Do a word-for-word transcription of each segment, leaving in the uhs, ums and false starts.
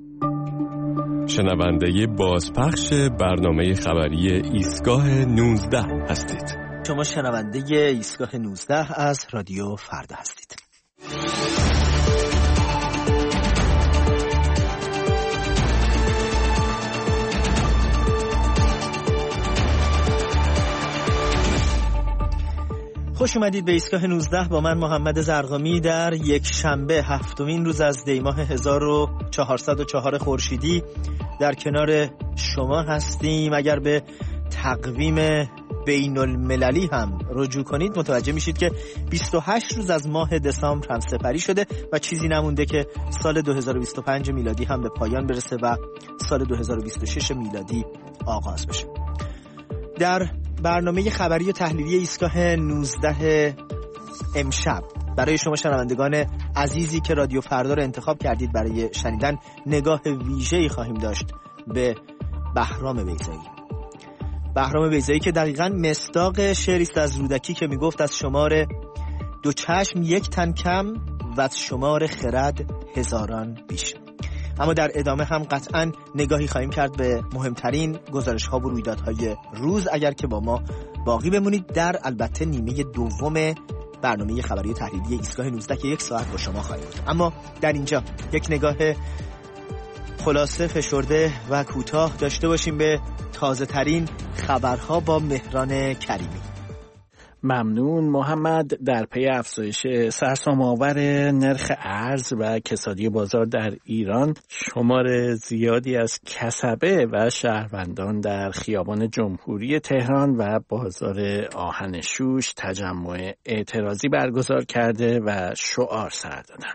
شنونده بازپخش برنامه خبری ایستگاه نوزده هستید. شما شنونده ایستگاه نوزده از رادیو فردا هستید. خوش اومدید به ایستگاه نوزده با من محمد زرقامی در یک شنبه هفتمین روز از دیماه هزار و چهارصد و چهار خورشیدی در کنار شما هستیم. اگر به تقویم بین المللی هم رجوع کنید متوجه میشید که بیست و هشت روز از ماه دسامبر هم سپری شده و چیزی نمونده که سال دو هزار و بیست و پنج میلادی هم به پایان برسه و سال دو هزار و بیست و شش میلادی آغاز بشه. در برنامه خبری و تحلیلی ایستگاه نوزده امشب برای شما شنوندگان عزیزی که رادیو فردا رو انتخاب کردید برای شنیدن نگاه ویژه‌ای خواهیم داشت به بهرام بیضایی. بهرام بیضایی که دقیقاً مصداق شعری است از رودکی که میگفت از شمار دو چشم یک تن کم و از شمار خرد هزاران بیش. اما در ادامه هم قطعاً نگاهی خواهیم کرد به مهمترین گزارش‌ها و رویدادهای روز اگر که با ما باقی بمونید در البته نیمه دوم برنامه خبری و تحلیلی ایستگاه نوزده که یک ساعت با شما خواهیم بود. اما در اینجا یک نگاه خلاصه فشرده و کوتاه داشته باشیم به تازه ترین خبرها با مهران کریمی. ممنون محمد. در پی افزایش سرسام‌آور نرخ ارز و کسادی بازار در ایران، شمار زیادی از کسبه و شهروندان در خیابان جمهوری تهران و بازار آهن شوش تجمع اعتراضی برگزار کرده و شعار سر دادند.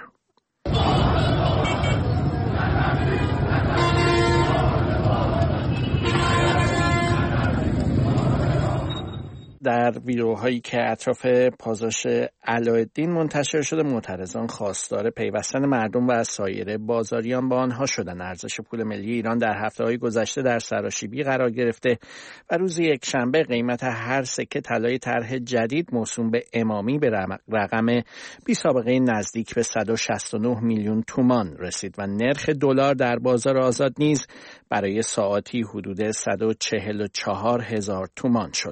در ویدیوهایی که اطراف پازاژ علاءالدین منتشر شده، معترضان خواستار پیوستن مردم و سایر بازاریان با آنها شدند. ارزش پول ملی ایران در هفته‌های گذشته در سراشیبی قرار گرفته و روز یکشنبه قیمت هر سکه طلای طرح جدید موسوم به امامی به رقم بی سابقه نزدیک به صد و شصت و نه میلیون تومان رسید و نرخ دلار در بازار آزاد نیز برای ساعاتی حدود صد و چهل و چهار هزار تومان شد.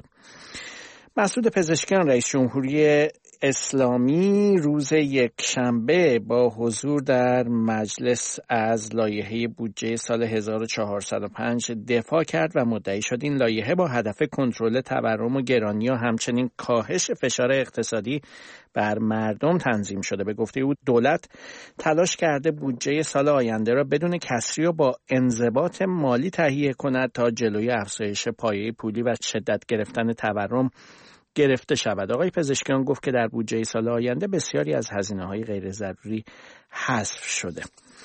مسعود پزشکیان رئیس جمهوری اسلامی روز یکشنبه با حضور در مجلس از لایحه بودجه سال هزار و چهارصد و پنج دفاع کرد و مدعی شد این لایحه با هدف کنترل تورم و گرانی و همچنین کاهش فشار اقتصادی بر مردم تنظیم شده. به گفته او دولت تلاش کرده بودجه سال آینده را بدون کسری و با انضباط مالی تهیه کند تا جلوی افزایش پایه پولی و شدت گرفتن تورم گرفته شود. آقای پزشکیان گفت که در بودجه سال آینده بسیاری از هزینه‌های غیر ضروری حذف شده.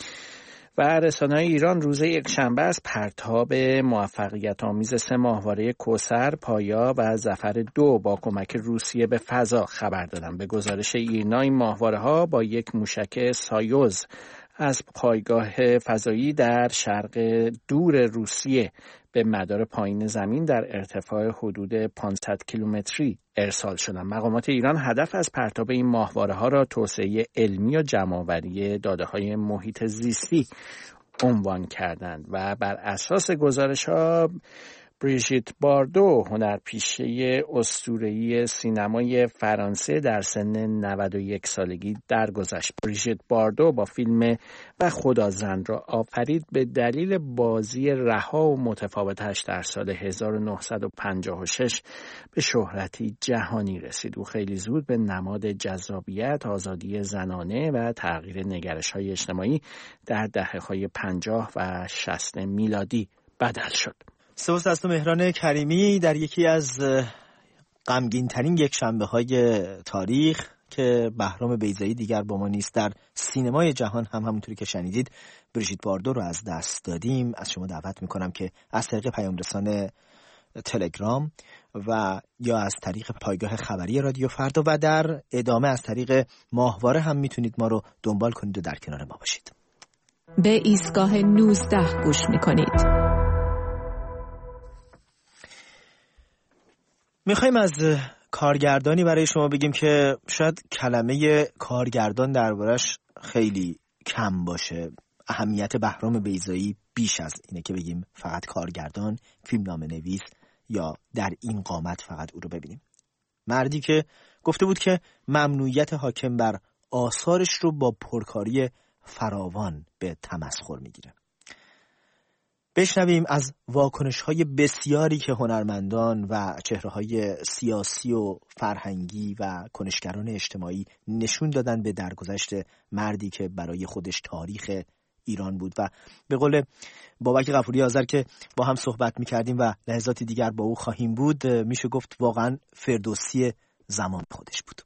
و رسانه‌های ایران روز یکشنبه از پرتاب موفقیت آمیز سه ماهواره کوثر، پایا و ظفر دو با کمک روسیه به فضا خبر دادند. به گزارش ایرنا این ماهواره‌ها با یک موشک سایوز از پایگاه فضایی در شرق دور روسیه به مدار پایین زمین در ارتفاع حدود پانصد کیلومتری ارسال شدند. مقامات ایران هدف از پرتاب این ماهواره‌ها را توسعه علمی و جمع‌آوری داده‌های محیط زیستی عنوان کردند و بر اساس گزارش‌ها بریژیت باردو، هنرپیشه اسطوره‌ای سینمای فرانسه در سن نود و یک سالگی درگذشت. بریژیت باردو با فیلم و خدا زن را آفرید به دلیل بازی رها و متفاوتش در سال هزار و نهصد و پنجاه و شش به شهرتی جهانی رسید. او خیلی زود به نماد جذابیت، آزادی زنانه و تغییر نگرش‌های اجتماعی در دهه‌های پنجاه و شصت میلادی بدل شد. سپاس از تو مهران کریمی در یکی از غمگین ترین یک شنبه های تاریخ که بهرام بیضایی دیگر با ما نیست. در سینمای جهان هم همونطوری که شنیدید بریژیت باردو رو از دست دادیم. از شما دعوت میکنم که از طریق پیام رسان تلگرام و یا از طریق پایگاه خبری رادیو فردا و در ادامه از طریق ماهواره هم میتونید ما رو دنبال کنید و در کنار ما باشید. به ایستگاه نوزده گوش میکنید. میخوایم از کارگردانی برای شما بگیم که شاید کلمه کارگردان دربارش خیلی کم باشه. اهمیت بهرام بیضایی بیش از اینه که بگیم فقط کارگردان، فیلمنامه نویس یا در این قامت فقط او رو ببینیم. مردی که گفته بود که ممنوعیت حاکم بر آثارش رو با پرکاری فراوان به تمسخر میگیره. بشنویم از واکنش‌های بسیاری که هنرمندان و چهره‌های سیاسی و فرهنگی و کنشگران اجتماعی نشون دادن به درگذشت مردی که برای خودش تاریخ ایران بود و به قول بابک غفوری آذر که با هم صحبت می‌کردیم و لحظاتی دیگر با او خواهیم بود، میشه گفت واقعاً فردوسی زمان خودش بود.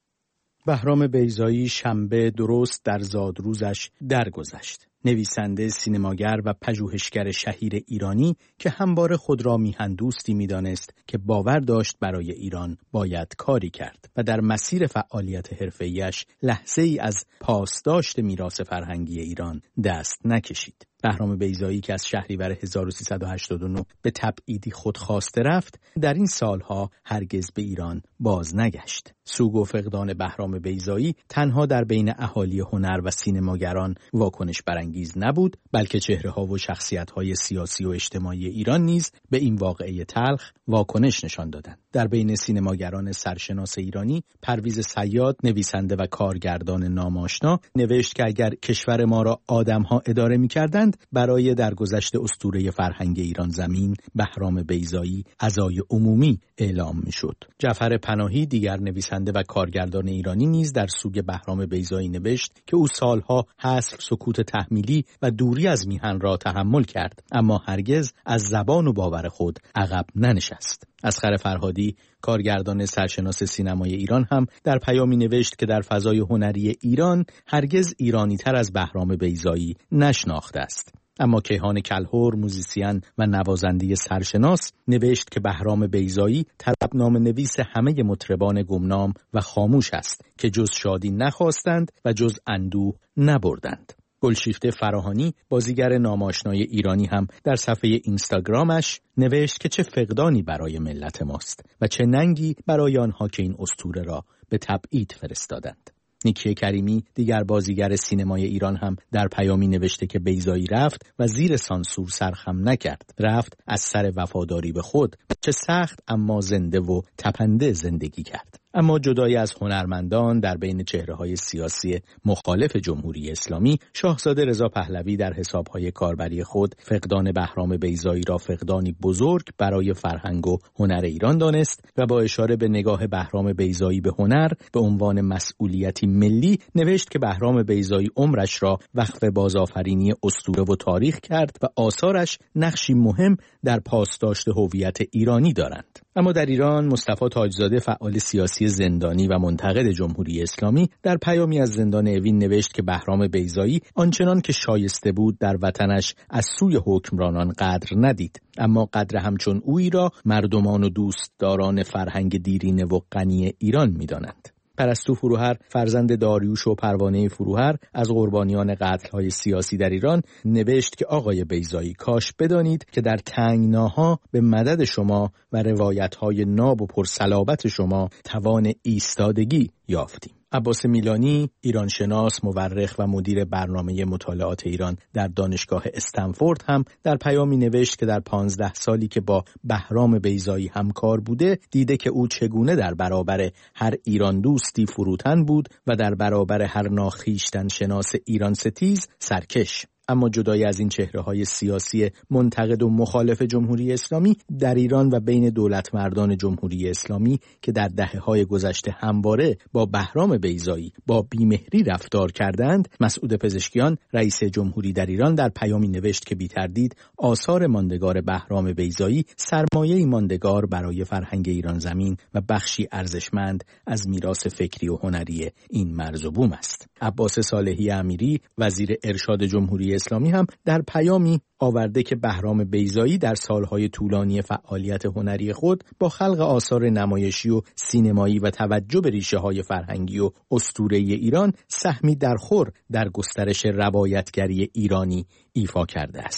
بهرام بیضایی شنبه درست در زادروزش درگذشت. نویسنده، سینماگر و پژوهشگر شهیر ایرانی که همواره خود را میهن‌دوستی می‌دانست که باور داشت برای ایران باید کاری کرد و در مسیر فعالیت حرفه‌ایش لحظه‌ای از پاسداشت میراث فرهنگی ایران دست نکشید. بهرام بیضایی که از شهریور هزار و سیصد و هشتاد و نه به تبعیدی خودخواسته رفت، در این سالها هرگز به ایران باز نگشت. سوگ و فقدان بهرام بیضایی تنها در بین اهالی هنر و سینماگران واکنش برانگیز نبود، بلکه چهره‌ها و شخصیت‌های سیاسی و اجتماعی ایران نیز به این واقعه تلخ واکنش نشان دادند. در بین سینماگران سرشناس ایرانی، پرویز صیاد، نویسنده و کارگردان ناماشنا، نوشت که اگر کشور ما را آدم‌ها اداره می‌کردند، برای درگذشت اسطوره فرهنگ ایران زمین بهرام بیضایی عزای عمومی اعلام می‌شد. جعفر پناهی، دیگر نویسنده و کارگردان ایرانی نیز در سوگ بهرام بیضایی نوشت که او سالها حذف، سکوت تحمیلی و دوری از میهن را تحمل کرد، اما هرگز از زبان و باور خود عقب ننشست. اصغر فرهادی، کارگردان سرشناس سینمای ایران هم در پیامی نوشت که در فضای هنری ایران هرگز ایرانی تر از بهرام بیضایی نشناخته است. اما کیهان کلهر، موزیسین و نوازنده سرشناس، نوشت که بهرام بیضایی طربنامه نویس همه مطربان گمنام و خاموش است که جز شادی نخواستند و جز اندوه نبردند. گلشیفته فراهانی، بازیگر ناماشنای ایرانی، هم در صفحه اینستاگرامش نوشت که چه فقدانی برای ملت ماست و چه ننگی برای آنها که این اسطوره را به تبعید فرستادند. نیکی کریمی، دیگر بازیگر سینمای ایران، هم در پیامی نوشته که بیضایی رفت و زیر سانسور سرخم نکرد. رفت از سر وفاداری به خود، چه سخت اما زنده و تپنده زندگی کرد. اما جدای از هنرمندان، در بین چهره‌های سیاسی مخالف جمهوری اسلامی، شاهزاده رضا پهلوی در حساب‌های کاربری خود فقدان بهرام بیضایی را فقدانی بزرگ برای فرهنگ و هنر ایران دانست و با اشاره به نگاه بهرام بیضایی به هنر به عنوان مسئولیتی ملی نوشت که بهرام بیضایی عمرش را وقف بازآفرینی اسطوره و تاریخ کرد و آثارش نقشی مهم در پاسداشت هویت ایرانی دارند. اما در ایران، مصطفی تاجزاده، فعال سیاسی زندانی و منتقد جمهوری اسلامی، در پیامی از زندان اوین نوشت که بهرام بیضایی آنچنان که شایسته بود در وطنش از سوی حکمرانان قدر ندید، اما قدر همچون اویی را مردمان و دوستداران فرهنگ دیرینه و غنی ایران می‌دانند. پرستو فروهر، فرزند داریوش و پروانه فروهر، از قربانیان قتل‌های سیاسی در ایران، نوشت که آقای بیضایی، کاش بدانید که در تنگناها به مدد شما و روایت‌های ناب و پرصلابت شما توان ایستادگی یافتیم. عباس میلانی، ایرانشناس، مورخ و مدیر برنامه مطالعات ایران در دانشگاه استنفورد، هم در پیامی نوشت که در پانزده سالی که با بهرام بیضایی همکار بوده، دیده که او چگونه در برابر هر ایران دوستی فروتن بود و در برابر هر ناخویشتن شناس ایران ستیز سرکش. اما جدای از این چهره‌های سیاسی منتقد و مخالف جمهوری اسلامی، در ایران و بین دولت مردان جمهوری اسلامی که در دهه‌های گذشته همواره با بهرام بیضایی با بیمهری رفتار کردند، مسعود پزشکیان، رئیس جمهوری در ایران، در پیامی نوشت که بی‌تردید آثار ماندگار بهرام بیضایی سرمایه‌ای ماندگار برای فرهنگ ایران زمین و بخشی ارزشمند از میراث فکری و هنری این مرز و بوم است. عباس صالحی امیری، وزیر ارشاد جمهوری اسلامی، هم در پیامی آورده که بهرام بیضایی در سالهای طولانی فعالیت هنری خود با خلق آثار نمایشی و سینمایی و توجه به ریشه‌های فرهنگی و اسطوره‌ای ایران سهمی درخور در گسترش روایتگری ایرانی ایفا کرده است.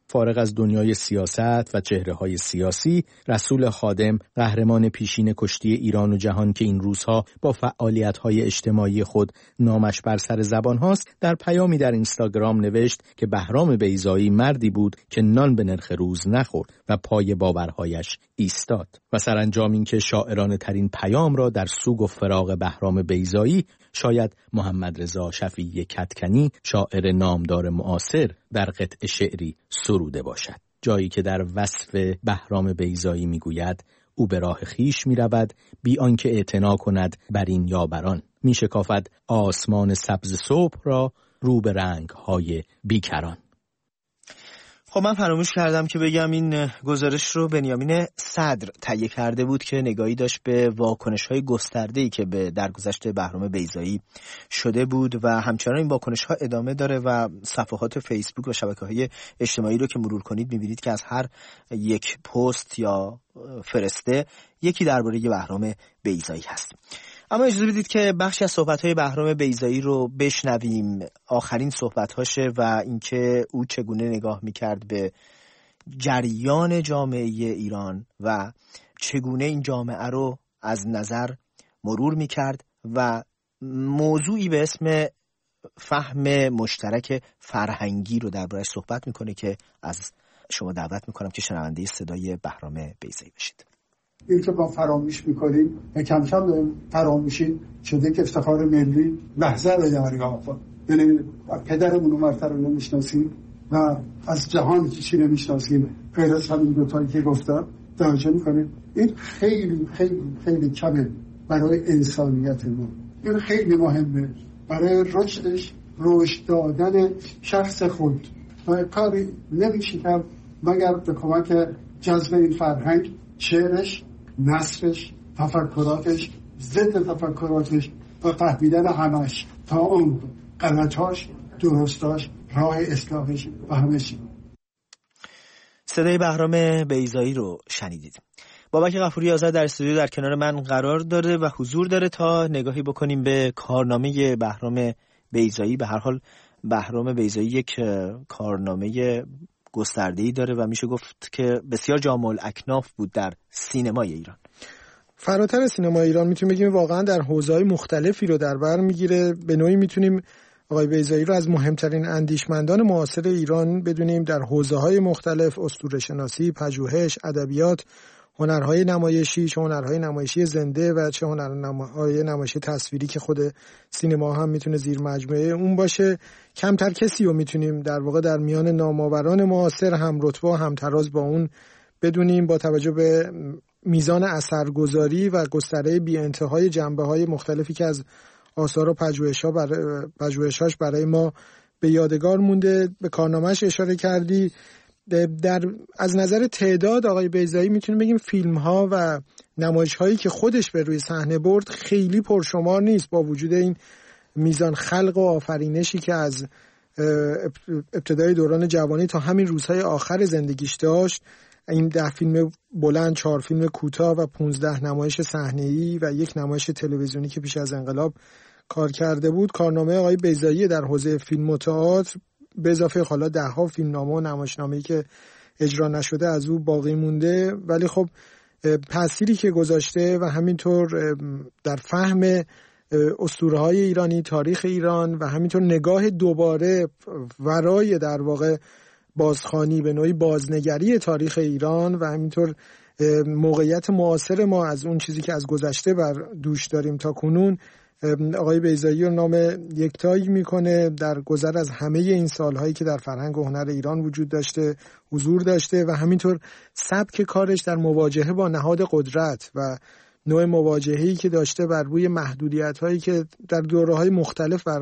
فارغ از دنیای سیاست و چهره‌های سیاسی، رسول خادم، قهرمان پیشین کشتی ایران و جهان که این روزها با فعالیت‌های اجتماعی خود نامش بر سر زبان هاست، در پیامی در اینستاگرام نوشت که بهرام بیضایی مردی بود که نان به نرخ روز نخورد و پای باورهایش ایستاد. و سرانجام این که شاعرانه ترین پیام را در سوگ و فراق بهرام بیضایی شاید محمد رضا شفیعی کدکنی، شاعر نامدار معاصر، در قطع شعری سروده باشد. جایی که در وصف بهرام بیضایی میگوید او به راه خیش می رود بی آنکه اعتنا کند بر این یا بر آن، می شکافد آسمان سبز صبح را رو به رنگ های بیکران. خب من فراموش کردم که بگم این گزارش رو بنیامین صدر تهیه کرده بود که نگاهی داشت به واکنش‌های گسترده‌ای که به درگذشت بهرام بیضایی شده بود و همچنان این واکنش‌ها ادامه داره و صفحات فیسبوک و شبکه‌های اجتماعی رو که مرور کنید می‌بینید که از هر یک پست یا فرسته یکی درباره بهرام بیضایی هست. اما اجازه بدید که بخشی از صحبت‌های بهرام بیضایی رو بشنویم، آخرین صحبت‌هاشه و اینکه او چگونه نگاه می‌کرد به جریان جامعه ایران و چگونه این جامعه رو از نظر مرور می‌کرد و موضوعی به اسم فهم مشترک فرهنگی رو درباره‌اش صحبت می‌کنه که از شما دعوت می‌کنم که شنونده صدای بهرام بیضایی بشید. این که ما فراموش میکنیم و کم کم داریم فراموشی شده که افتخار ملی لحظه رو دریافت. یعنی پدرمون و مرترمون رو میشناسیم و از جهان چیزی نمیشناسیم غیر از همین دوتایی که گفتم. توجه میکنیم این خیلی خیلی خیلی کمه برای انسانیت ما. این خیلی مهمه برای رشدش، رشد دادن شخص خود. و کاری نمیشه کرد مگر به کمک جذب این فرهنگ، شعرش، نثرش، تفکراتش، ضد تفکراتش و فهمیدن همش تا اون غلطاش، درستاش، راه اصلاحش و همش. صدای بهرام بیضایی رو شنیدید. بابک غفوری آزاد در استودیو در کنار من قرار داره و حضور داره تا نگاهی بکنیم به کارنامه بهرام بیضایی. به هر حال بهرام بیضایی یک کارنامه گسترده‌ای داره و میشه گفت که بسیار جامع الاکناف بود در سینمای ایران. فراتر از سینمای ایران میتونیم بگیم واقعا در حوزه‌های مختلفی رو در بر میگیره. به نوعی میتونیم آقای بیضایی رو از مهمترین اندیشمندان معاصر ایران بدونیم. در حوزه‌های مختلف، اسطوره‌شناسی، پژوهش، ادبیات، هنرهای نمایشی، چه هنرهای نمایشی زنده و چه هنرهای نمایشی تصویری که خود سینما هم میتونه زیر مجموعه اون باشه. کمتر کسی رو میتونیم در واقع در میان نامآوران معاصر هم رتبه و هم تراز با اون بدونیم، با توجه به میزان اثرگذاری و گستره بی انتهای جنبه‌های مختلفی که از آثار و پژوهش‌ها برای پژوهش‌هاش برای ما به یادگار مونده. به کارنامه‌اش اشاره کردی. در از نظر تعداد آقای بیضایی میتونیم بگیم فیلم ها و نمایش هایی که خودش به روی صحنه برد خیلی پرشمار نیست، با وجود این میزان خلق و آفرینشی که از ابتدای دوران جوانی تا همین روزهای آخر زندگیش داشت. این ده فیلم بلند، چهار فیلم کوتاه و پونزده نمایش صحنه‌ای و یک نمایش تلویزیونی که پیش از انقلاب کار کرده بود. کارنامه آقای بیضایی در حوزه فیلم و تئاتر به اضافه حالا ده ها فیلمنامه و نمایشنامه‌ای که اجرا نشده از او باقی مونده، ولی خب تأثیری که گذاشته و همینطور در فهم اسطوره‌های ایرانی، تاریخ ایران و همینطور نگاه دوباره ورای در واقع بازخوانی به نوعی بازنگری تاریخ ایران و همینطور موقعیت معاصر ما از اون چیزی که از گذشته بر دوش داریم تا کنون، آقای بیضایی رو نام یکتایی میکنه در گذر از همه این سالهایی که در فرهنگ و هنر ایران وجود داشته، حضور داشته و همینطور سبک کارش در مواجهه با نهاد قدرت و نوع مواجهه‌ای که داشته بر روی محدودیت‌هایی که در دوره‌های مختلف بر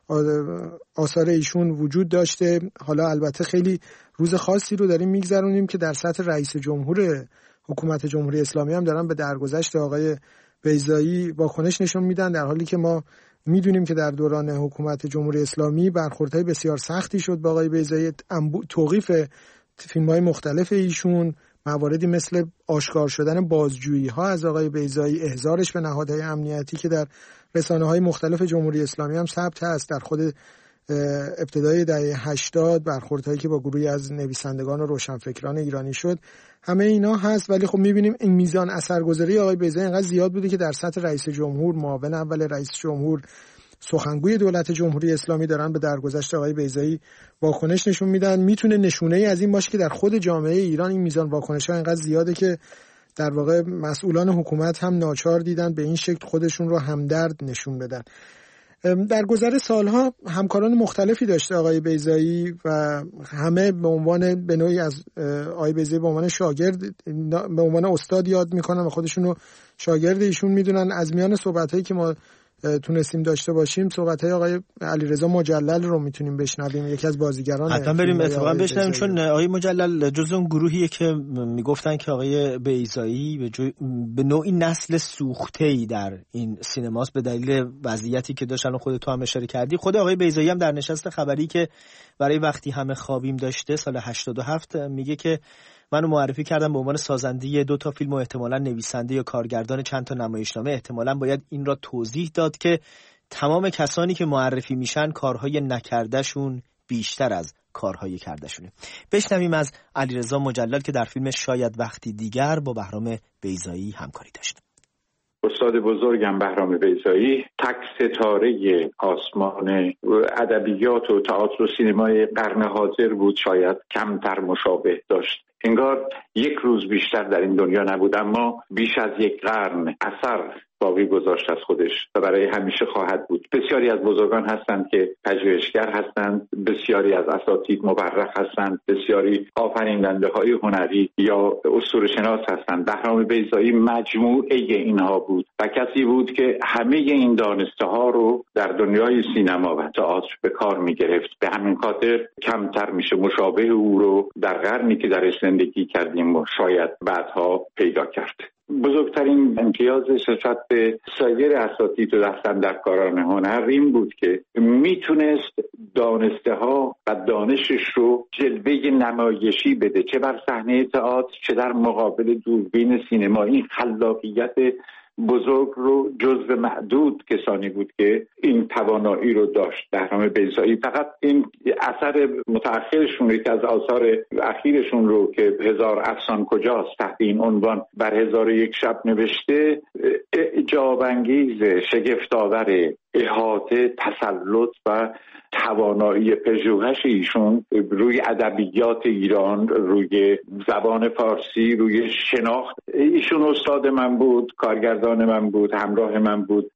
آثار ایشون وجود داشته. حالا البته خیلی روز خاصی رو داریم میگذرونیم که در سطح رئیس جمهور حکومت جمهوری اسلامی هم دارن به درگذشت آقای بیضایی واکنش نشون میدن، در حالی که ما میدونیم که در دوران حکومت جمهوری اسلامی برخوردهای بسیار سختی شد با آقای بیضایی. توقیف فیلم‌های مختلف ایشون، مواردی مثل آشکار شدن بازجویی ها از آقای بیضایی، احضارش به نهادهای امنیتی که در رسانه‌های مختلف جمهوری اسلامی هم ثبت هست، در خود ابتدای دهه هشتاد برخوردهایی که با گروهی از نویسندگان و روشنفکران ایرانی شد، همه اینا هست. ولی خب می‌بینیم این میزان اثرگذاری آقای بیضایی انقدر زیاد بوده که در سطح رئیس جمهور، معاون اول رئیس جمهور، سخنگوی دولت جمهوری اسلامی دارن به درگذشت آقای بیضایی واکنش نشون میدن. میتونه نشونه‌ای از این باشه که در خود جامعه ایران این میزان واکنش‌ها انقدر زیاده که در واقع مسئولان حکومت هم ناچار دیدن به این شکل خودشون رو همدرد نشون بدن. در گذر سالها همکاران مختلفی داشته آقای بیضایی و همه به عنوان به نوعی از آقای بیضایی به عنوان شاگرد، به عنوان استاد یاد میکنن و خودشون رو شاگرد ایشون میدونن. از میان صحبت‌هایی که ما تونستیم داشته باشیم صحبت‌های آقای علیرضا مجلل رو میتونیم بشنویم، یکی از بازیگران. حتما بریم اتفاقا بشنویم، چون آقای مجلل جزو اون گروهیه که میگفتن که آقای بیضایی به, جو... به نوعی نسل سوخته‌ای در این سینماست به دلیل وضعیتی که داشتن و خودت تو هم اشاره کردی. خود آقای بیضایی هم در نشست خبری که برای وقتی همه خوابیم داشته سال هشتاد و هفت میگه که منو معرفی کردم به عنوان سازنده دو تا فیلم و احتمالاً نویسنده یا کارگردان چند تا نمایشنامه. احتمالاً باید این را توضیح داد که تمام کسانی که معرفی میشن کارهای نکردهشون بیشتر از کارهای کردهشونه. بشنویم از علیرضا مجلل که در فیلم شاید وقتی دیگر با بهرام بیضایی همکاری داشت. استاد بزرگم بهرام بیضایی تک ستاره آسمان ادبیات و تئاتر و سینمای قرن حاضر بود، شاید کمتر مشابه داشت. انگار یک روز بیشتر در این دنیا نبود، اما بیش از یک قرن اثر باقی گذاشت از خودش و برای همیشه خواهد بود. بسیاری از بزرگان هستند که پژوهشگر هستند، بسیاری از اساتید مورخ هستند، بسیاری آفریننده های هنری یا اسطوره‌شناس هستند. بهرام بیضایی مجموعه اینها بود و کسی بود که همه این دانسته ها رو در دنیای سینما و تئاتر به کار می گرفت. به همین خاطر کمتر میشه مشابه او رو در قرنی که درش زندگی کردیم و شاید بعدها پیدا کرد. بزرگترین امتیازش نسبت به سایر اساتید و دستاندرکاران هنر این بود که میتونست دانسته ها و دانشش رو جلوه نمایشی بده، چه بر صحنه تئاتر چه در مقابل دوربین سینما. این خلاقیت بزرگ رو جزو معدود کسانی بود که این توانایی رو داشت. بهرام بیضایی فقط این اثر متأخرشون، یکی از آثار اخیرشون رو که هزار افسان کجاست تحت این عنوان بر هزار یک شب نوشته، اعجاب انگیز، شگفت‌آور احاطه، تسلط و توانایی پژوهش ایشون روی ادبیات ایران، روی زبان فارسی، روی شناخت. ایشون استاد من بود، کارگردان من بود، همراه من بود.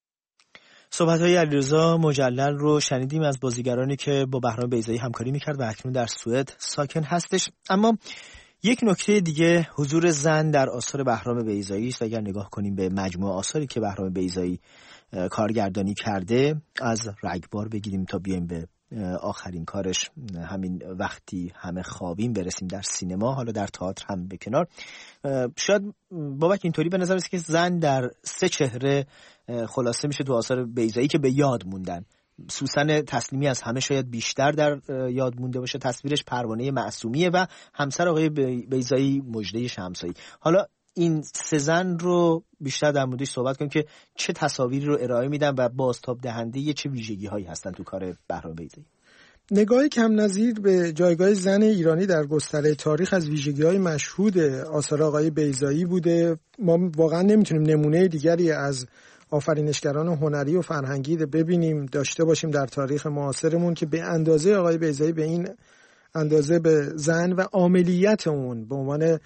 صحبت‌های علیرضا مجلل رو شنیدیم از بازیگرانی که با بهرام بیضایی همکاری می‌کرد و اکنون در سوئد ساکن هستش. اما یک نکته دیگه حضور زن در آثار بهرام بیضایی است. اگر نگاه کنیم به مجموعه آثاری که بهرام بیضایی کارگردانی کرده، از رگبار بگیریم تا بیایم به آخرین کارش همین وقتی همه خوابیم برسیم در سینما، حالا در تئاتر هم به کنار، شاید بابک اینطوری به نظر میاد که زن در سه چهره خلاصه میشه تو آثار بیضایی که به یاد موندن. سوسن تسلیمی از همه شاید بیشتر در یاد مونده باشه، تصویرش پروانه معصومیه و همسر آقای بیضایی مژده شمسایی. حالا این سه زن رو بیشتر در موردش صحبت کنیم که چه تصاویری رو ارائه میدن و بازتاب دهنده چه ویژگی هایی هستن تو کار بهرام بیضایی. نگاه کم نظیر به جایگاه زن ایرانی در گستره تاریخ از ویژگی‌های مشهود آثار آقای بیضایی بوده. ما واقعا نمیتونیم نمونه دیگری از آفرینشگران هنری و فرهنگی ببینیم داشته باشیم در تاریخ معاصرمون که به اندازه آقای بیضایی به این اندازه به زن و عاملیت اون به عنوان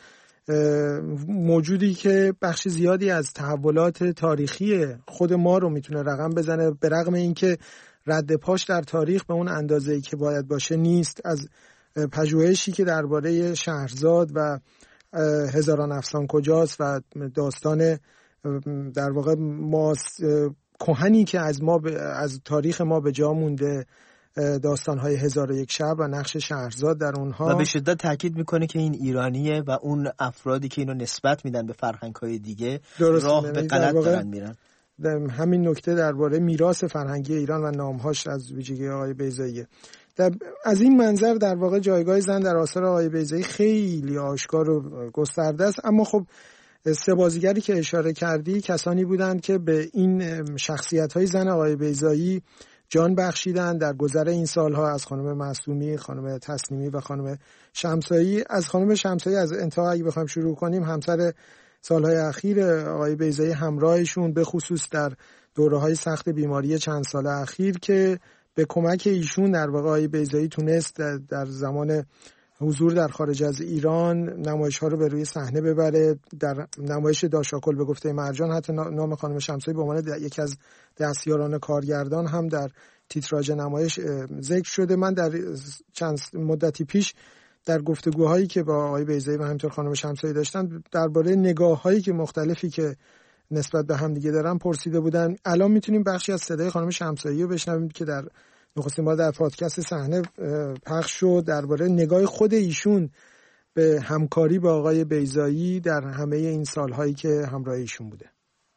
موجودی که بخش زیادی از تحولات تاریخی خود ما رو میتونه رقم بزنه، به رغم اینکه رد پاش در تاریخ به اون اندازه‌ای که باید باشه نیست. از پژوهشی که درباره شهرزاد و هزاران افسان کجاست و داستان در واقع ما کهنی که از ما از تاریخ ما به جا مونده، داستان‌های هزار و یک شب و نقش شهرزاد در اونها، و به شدت تاکید میکنه که این ایرانیه و اون افرادی که اینو نسبت میدن به فرهنگ‌های دیگه راه به غلط دارن میرن. همین نکته درباره میراث فرهنگی ایران و نام‌هاش از ویژگی آقای بیضایی. از این منظر در واقع جایگاه زن در آثار آقای بیضایی خیلی آشکار و گسترده است. اما خب سه بازیگری که اشاره کردی کسانی بودند که به این شخصیت‌های زن آقای بیضایی جان بخشیدن در گذر این سالها، از خانم معصومی، خانم تسلیمی و خانم شمسایی. از خانم شمسایی از انتها اگه بخوایم شروع کنیم، همسر سالهای اخیر آقای بیضایی همراهشون، به خصوص در دوره‌های سخت بیماری چند سال اخیر که به کمک ایشون در واقع آقای بیضایی تونست در, در زمان حضور در خارج از ایران نمایش‌ها رو به روی صحنه ببره. در نمایش داشاکل به گفته مرجان حتی نام خانم شمسایی به عنوان یکی از دستیاران کارگردان هم در تیتراژ نمایش ذکر شده. من در چند مدتی پیش در گفتگوهایی که با آقای بیضایی و همینطور خانم شمسایی داشتن درباره نگاه‌هایی که مختلفی که نسبت به هم دیگه دارن پرسیده بودن. الان میتونیم بخشی از صدای خانم شمسایی رو بشنویم که در نخستین بار در پادکست صحنه پخش شد، درباره نگاه خود ایشون به همکاری با آقای بیضایی در همه این سالهایی که همراه ایشون بوده.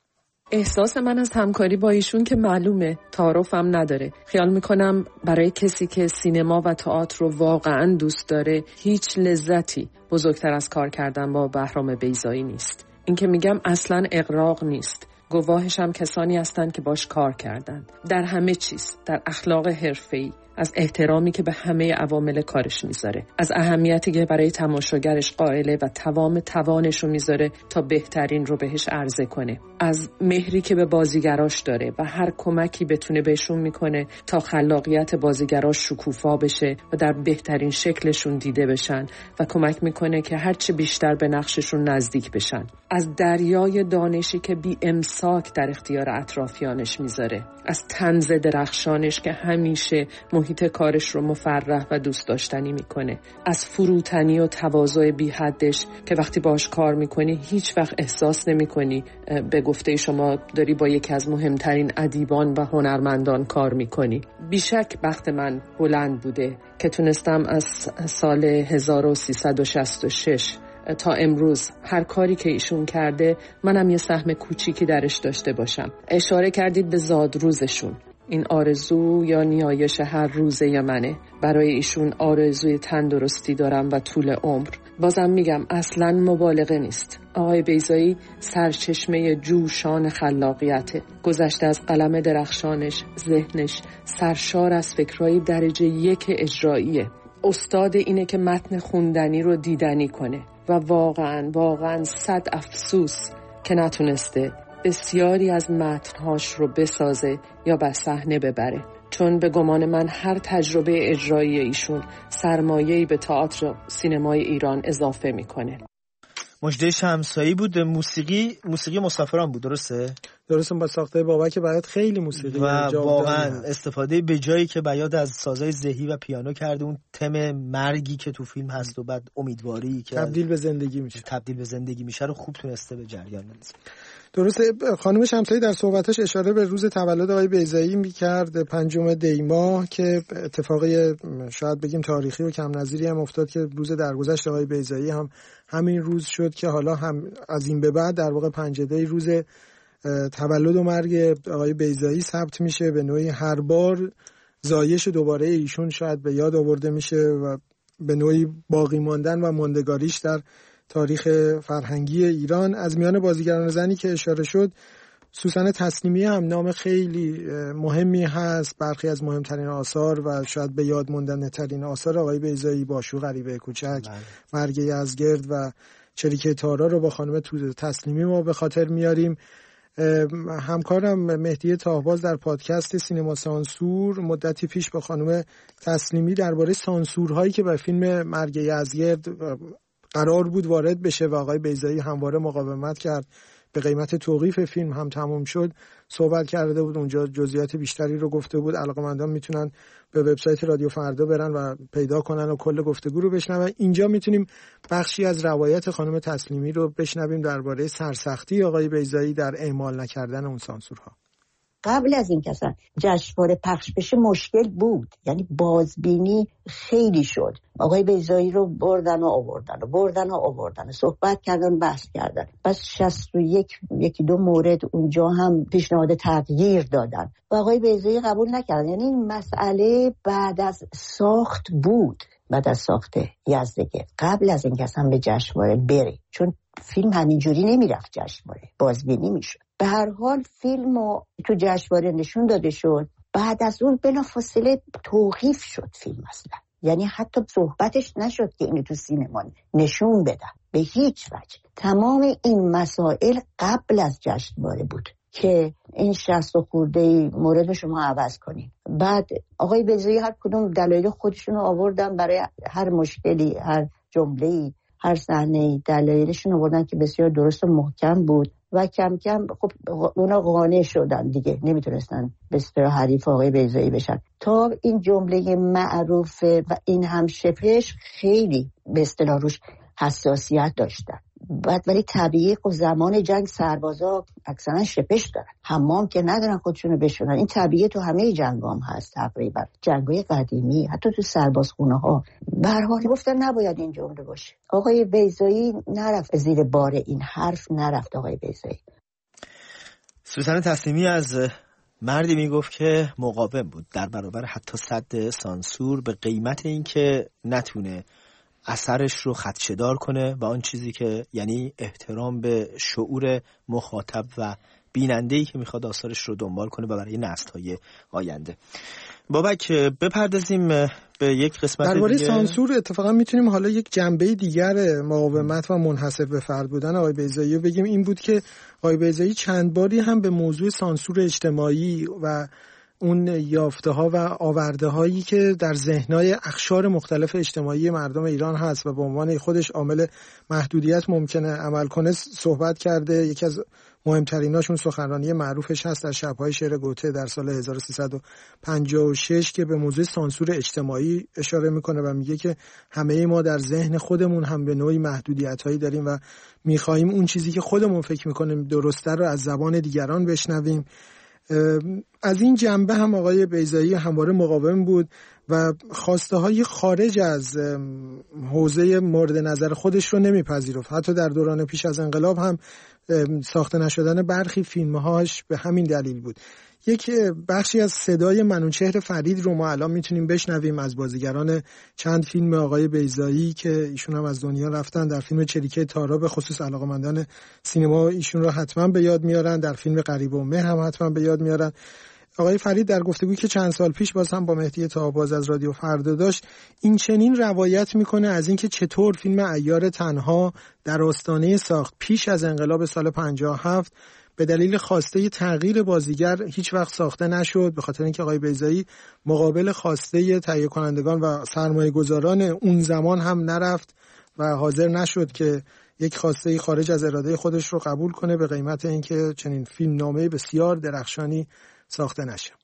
احساس من از همکاری با ایشون که معلومه، تعارفم نداره. خیال میکنم برای کسی که سینما و تئاتر رو واقعا دوست داره هیچ لذتی بزرگتر از کار کردن با بهرام بیضایی نیست. این که میگم اصلاً اغراق نیست. گواهش هم کسانی هستند که باش کار کردن در همه چیز، در اخلاق حرفه‌ای، از احترامی که به همه عوامل کارش میذاره، از اهمیتی که برای تماشاگرش قائله و تمام توانش رو میذاره تا بهترین رو بهش عرضه کنه، از مهری که به بازیگراش داره و هر کمکی بتونه بهشون میکنه تا خلاقیت بازیگراش شکوفا بشه و در بهترین شکلشون دیده بشن و کمک میکنه که هرچه بیشتر به نقششون نزدیک بشن، از دریای دانشی که بی امساک در اختیار اطرافیانش میذاره، از طنز درخشانش که همیشه محیط کارش رو مفرح و دوست داشتنی میکنه، از فروتنی و تواضع بی حدش که وقتی باش کار میکنی هیچ وقت احساس نمیکنی به گفته شما داری با یکی از مهمترین ادیبان و هنرمندان کار میکنی. بیشک بخت من بلند بوده که تونستم از سال هزار و سیصد و شصت و شش تا امروز هر کاری که ایشون کرده منم یه سهم کوچیکی درش داشته باشم. اشاره کردید به زادروزشون. این آرزو یا نیایش هر روزه یا منه. برای ایشون آرزوی تندرستی دارم و طول عمر. بازم میگم اصلاً مبالغه نیست. آقای بیضایی سرچشمه جوشان خلاقیته. گذشته از قلم درخشانش، ذهنش سرشار از فکرهای درجه یک اجراییه. استاد اینه که متن خوندنی رو دیدنی کنه و واقعاً واقعاً صد افسوس که نتونسته بسیاری از متنهاش رو بسازه یا به صحنه ببره، چون به گمان من هر تجربه اجرایی ایشون سرمایه‌ای به تئاتر سینمای ایران اضافه میکنه. مژده شمسایی بود. موسیقی موسیقی مسافران بود، درسته؟ درسته، با ساخته بابک بیات خیلی موسیقی و واقعا استفاده به جایی که بیات از سازهای زهی و پیانو کرده، اون تم مرگی که تو فیلم هست و بعد امیدواری که تبدیل به زندگی میشه تبدیل به زندگی میشه رو خوب تونسته به جریان بندازه. درسته. خانم شمسایی در صحبتش اشاره به روز تولد آقای بیضایی میکرد، پنجم دی ماه، که اتفاقی شاید بگیم تاریخی و کم نظیری هم افتاد که روز درگذشت آقای بیضایی هم همین روز شد که حالا هم از این به بعد در واقع پنج دی روز تولد و مرگ آقای بیضایی ثبت میشه. به نوعی هر بار زایش دوباره ایشون شاید به یاد آورده میشه و به نوعی باقی ماندن و ماندگاریش در تاریخ فرهنگی ایران. از میان بازیگران زنی که اشاره شد، سوسن تسلیمی هم نام خیلی مهمی هست. برخی از مهمترین آثار و شاید به یاد ماندنی ترین آثار آقای بیضایی، باشو غریبه کوچک، مرگ یزدگرد و چریکه تارا رو با خانم تسلیمی ما به خاطر میاریم. همکارم مهدی تاهباز در پادکست سینما سانسور مدتی پیش با خانم تسلیمی درباره سانسورهایی که به فیلم مرگ یزدگرد قرار بود وارد بشه و آقای بیضایی همواره مقاومت کرد، به قیمت توقیف فیلم هم تموم شد، صحبت کرده بود. اونجا جزئیات بیشتری رو گفته بود. علاقه‌مندان میتونن به وبسایت رادیو فردا برن و پیدا کنن و کل گفتگو رو بشنون. اینجا میتونیم بخشی از روایت خانم تسلیمی رو بشنویم درباره سرسختی آقای بیضایی در اعمال نکردن اون سانسورها. قبل از این که اصلا جشنواره پخش بشه مشکل بود، یعنی بازبینی خیلی شد. آقای بیضایی رو بردن و آوردن و بردن و آوردن و صحبت کردن، بحث کردن. پس شصت و یک یکی دو مورد اونجا هم پیشنهاد تغییر دادن و آقای بیضایی قبول نکردن. یعنی این مسئله بعد از ساخت بود، بعد از ساخت یزدگرد، قبل از این که اصلا به جشنواره بره، چون فیلم همینجوری نمیرفت جشنواره، بازبینی میشد. به هر حال فیلمو تو جشنواره نشون داده شد بعد از اون بلافاصله توقیف شد فیلم اصلا، یعنی حتی صحبتش نشد که اینو تو سینما نشون بدن به هیچ وجه. تمام این مسائل قبل از جشنواره بود که این شصت خورده مورد شما عوض کنین. بعد آقای بیضایی هر کدوم دلایل خودشون رو آوردن برای هر مشکلی، هر جمله‌ای، هر صحنه‌ای دلایلشون آوردن که بسیار درست و محکم بود و کم کم خب اونا قانع شدن دیگه، نمیتونستن به اصطلاح حریف آقای بیضایی بشن. تا این جمله معروف و این هم شپش خیلی به اصطلاح روش حساسیت داشتن. بعد ولی طبیعی و زمان جنگ سربازا اکثرا شپش دارن، حمام که ندارن خودشونو بشورن. این طبیعی تو همه جنگام هست تقریبا، جنگای قدیمی، حتی تو سربازخونه ها. به هر حال گفتن نباید این جمله باشه. آقای بیضایی نرفت زیر بار این حرف، نرفت آقای بیضایی. سوزن تسلیمی از مردی میگفت که مقاوم بود در برابر حتی صد سانسور، به قیمت اینکه نتونه اثرش رو خدشه‌دار کنه و آن چیزی که یعنی احترام به شعور مخاطب و بیننده‌ای که میخواد آثارش رو دنبال کنه و برای نسل‌های آینده. بابک بپردازیم به یک قسمت دیگه درباره سانسور. اتفاقا میتونیم حالا یک جنبه دیگر مقاومت و منحصر به فرد بودن آقای بیضایی رو بگیم. این بود که آقای بیضایی چند باری هم به موضوع سانسور اجتماعی و اون یافته ها و آورده هایی که در ذهنهای اقشار مختلف اجتماعی مردم ایران هست و به عنوان خودش عامل محدودیت ممکنه عمل کنه صحبت کرده. یکی از مهمتریناشون سخنرانی معروفش هست در شب‌های شعر گوته در سال هزار و سیصد و پنجاه و شش که به موضوع سانسور اجتماعی اشاره میکنه و میگه که همه ما در ذهن خودمون هم به نوعی محدودیت‌هایی داریم و میخواهیم اون چیزی که خودمون فکر میکنیم درسته رو از زبان دیگران بشنویم. از این جنبه هم آقای بیضایی همواره مقاوم بود و خواسته های خارج از حوزه مورد نظر خودش رو نمیپذیرفت. حتی در دوران پیش از انقلاب هم ساخته نشدن برخی فیلمهاش به همین دلیل بود. یک بخشی از صدای منوچهر فرید رو ما الان میتونیم بشنویم از بازیگران چند فیلم آقای بیضایی که ایشون هم از دنیا رفتن. در فیلم چریکه تارا به خصوص علاقه‌مندان سینما ایشون رو حتما به یاد میارن، در فیلم غریبه و مهر هم حتما به یاد میارن. آقای فرید در گفتگویی که چند سال پیش باز هم با مهدی طاه‌باز از رادیو فردا داشت این چنین روایت میکنه از اینکه چطور فیلم عیار تنها در آستانه ساخت پیش از انقلاب سال پنجاه و هفت به دلیل خواسته تغییر بازیگر هیچ وقت ساخته نشد، به خاطر اینکه آقای بیضایی مقابل خواسته تهیه کنندگان و سرمایه گذاران اون زمان هم نرفت و حاضر نشد که یک خواسته خارج از اراده خودش رو قبول کنه به قیمت اینکه چنین فیلم نامه بسیار درخشانی ساخته نشه.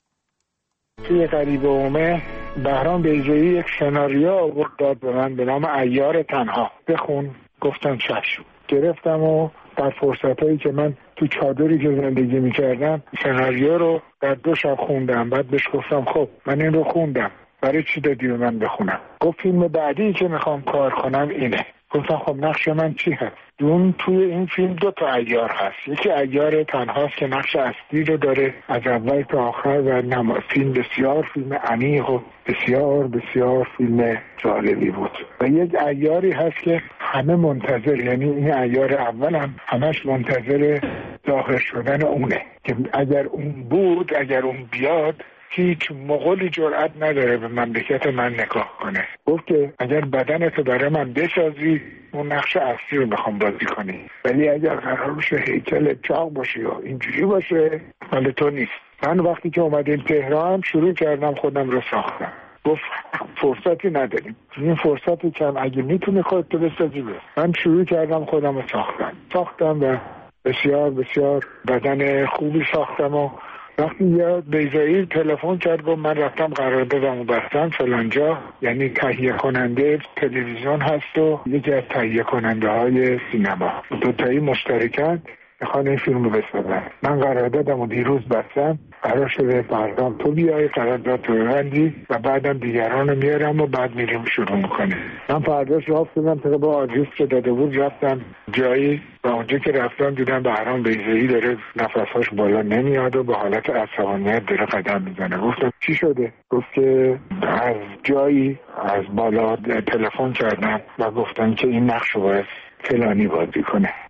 توی غریبه و مهر بهرام بیضایی یک سناریو آورد داد به من به نام عیار تنها، بخون. گفتم چشم. گرفتم و در فرصتایی که من تو چادری که زندگی میکردم سناریو رو در دو شب خوندم. بعد بهش گفتم خب من این رو خوندم، برای چی دادی به من بخونم؟ گفت فیلم بعدی که میخوام کار کنم اینه. گفتم خب نقش من چی هست؟ اون توی این فیلم دو تا عیار هست. یکی عیار تنهاست که نقش اصلی رو داره از اول تا آخر و نما... فیلم بسیار فیلم عمیق و بسیار بسیار فیلم جالبی بود. و یک عیاری هست که همه منتظر، یعنی این عیار اول هم همش منتظر ظاهر شدن اونه که اگر اون بود، اگر اون بیاد هیچ مغولی جرأت نداره به مملکت من نگاه کنه. گفت که اگر بدنتو برای من بسازی اون نقش اصلی رو میخوام بازی کنی، ولی اگر قرار باشه هیکل چاق باشی و اینجوری باشه مال تو نیست. من وقتی که اومدیم تهران شروع کردم خودم رو ساختم. گفت فرصتی نداریم، این فرصتی کم، اگه میتونی خودتو بسازی بس. من شروع کردم خودم رو ساختم ساختم و بسیار بسیار بدن خوبی ساختم. و وقتی یه بیضایی تلفن کرد گفت من رفتم قراردادمو بستم فلانجا، یعنی تهیه کننده تلویزیون هست و یکی از تهیه کننده های سینما، دوتایی مشترکن میخوان این فیلم رو بسازن. من قراردادمو دیروز بستم، قرار شده فردا تو بیای قرارداد تو ببندی و بعدم دیگران رو میارم و بعد میریم شروع میکنه. من فرداش راه شدم طبق آدرس که داده بود رفتم جایی و اونجا که رفتم دیدم بهرام بیضایی داره نفساش بالا نمیاد و به حالت عصبانیت داره قدم میزنه. گفتم چی شده؟ گفت که از جایی از بالا تلفن کردم و گفتن که این نقش رو باید فلانی بازی کنه.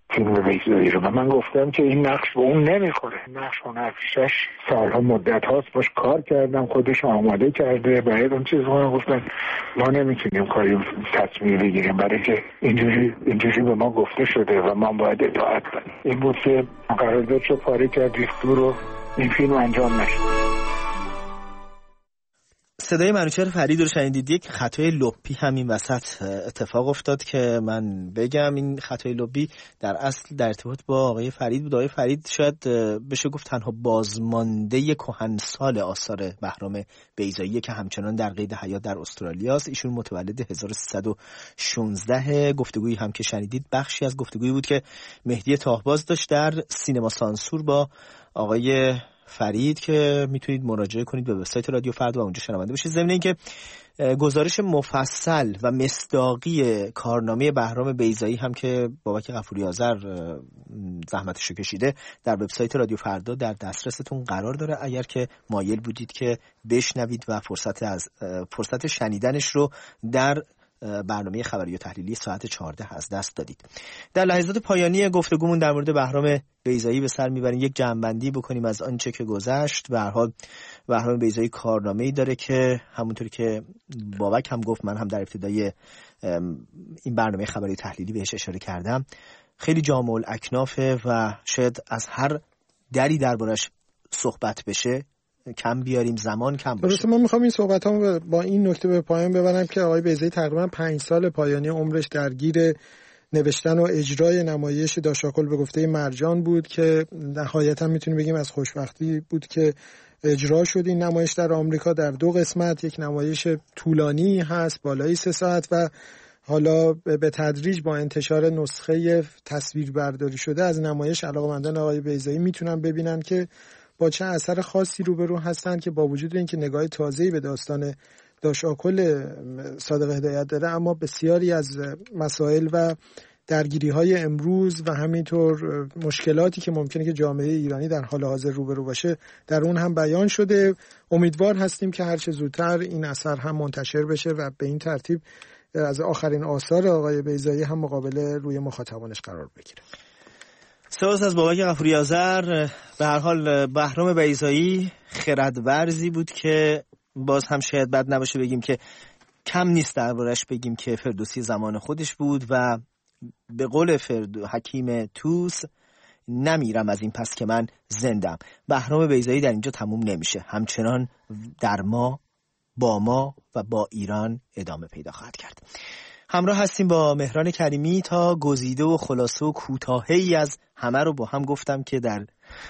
فیلم بیضایی رو و من گفتم که این نقش به اون نمیخوره. نقش هنرپیشش سالها مدت هاست باش کار کردم، خودش آماده کرده، باید اون چیز رو گفتن ما نمیتونیم کاری تصمیم بگیریم برای که اینجوری اینجوری به ما گفته شده و ما باید اطاعت کنیم. این بود که قرارداد رو پاره کرد ریخت رو این فیلم انجام نشد. صدای منوچهر فرید رو شنیدید. یک خطای لپی همین وسط اتفاق افتاد که من بگم. این خطای لپی در اصل در ارتباط با آقای فرید بود. آقای فرید شاید بشه گفت تنها بازمانده کهنسال آثار بهرام بیضایی که همچنان در قید حیات در استرالیا است. ایشون متولد هزار و سیصد و شانزده. گفتگویی هم که شنیدید بخشی از گفتگویی بود که مهدی تاهباز داشت در سینما سانسور با آقای فرید که میتونید مراجعه کنید به وبسایت رادیو فردا و اونجا شنونده بشید. ضمن اینکه گزارش مفصل و مصداقی کارنامه بهرام بیضایی هم که بابک غفوری آذر زحمتشو کشیده در وبسایت رادیو فردا در دسترستون قرار داره. اگر که مایل بودید که بشنوید و فرصت از فرصت شنیدنش رو در برنامه خبری و تحلیلی ساعت چهارده از دست دادید. در لحظات پایانی گفتگومون در مورد بهرام بیضایی به سر میبریم یک جمع‌بندی بکنیم از آنچه که گذشت. به هر حال بهرام بیضایی کارنامه‌ای داره که همونطوری که بابک هم گفت، من هم در ابتدای این برنامه خبری و تحلیلی بهش اشاره کردم، خیلی جامع الاکنافه و شاید از هر دری دربارش صحبت بشه کم بیاریم، زمان کم باشه. درسته. من میخوام این صحبتامو با این نکته به پایان ببرم که آقای بیضایی تقریبا پنج سال پایانی عمرش درگیر نوشتن و اجرای نمایش داشاکل به گفته مرجان بود که نهایتا میتونیم بگیم از خوشبختی بود که اجرا شد. این نمایش در آمریکا در دو قسمت، یک نمایش طولانی هست بالای سه ساعت و حالا به تدریج با انتشار نسخه تصویربرداری شده از نمایش علاقه‌مندان آقای بیضایی میتونن ببینن که با چه اثر خاصی روبرو هستن که با وجود اینکه نگاه تازه‌ای به داستان داشاکل صادق هدایت داره، اما بسیاری از مسائل و درگیری‌های امروز و همینطور مشکلاتی که ممکنه که جامعه ایرانی در حال حاضر روبرو باشه در اون هم بیان شده. امیدوار هستیم که هر چه زودتر این اثر هم منتشر بشه و به این ترتیب از آخرین آثار آقای بیضایی هم مقابل روی مخاطبانش قرار بگیره. سپاس از بابک غفوری آذر. به هر حال بهرام بیضایی خردورزی بود که باز هم شاید بد نباشه بگیم که کم نیست دربارش بگیم که فردوسی زمان خودش بود و به قول فرد حکیم توس نمیرم از این پس که من زندم. بهرام بیضایی در اینجا تموم نمیشه، همچنان در ما، با ما و با ایران ادامه پیدا خواهد کرد. همراه هستیم با مهران کریمی تا گزیده و خلاصه و کوتاهی از همه رو با هم گفتم که در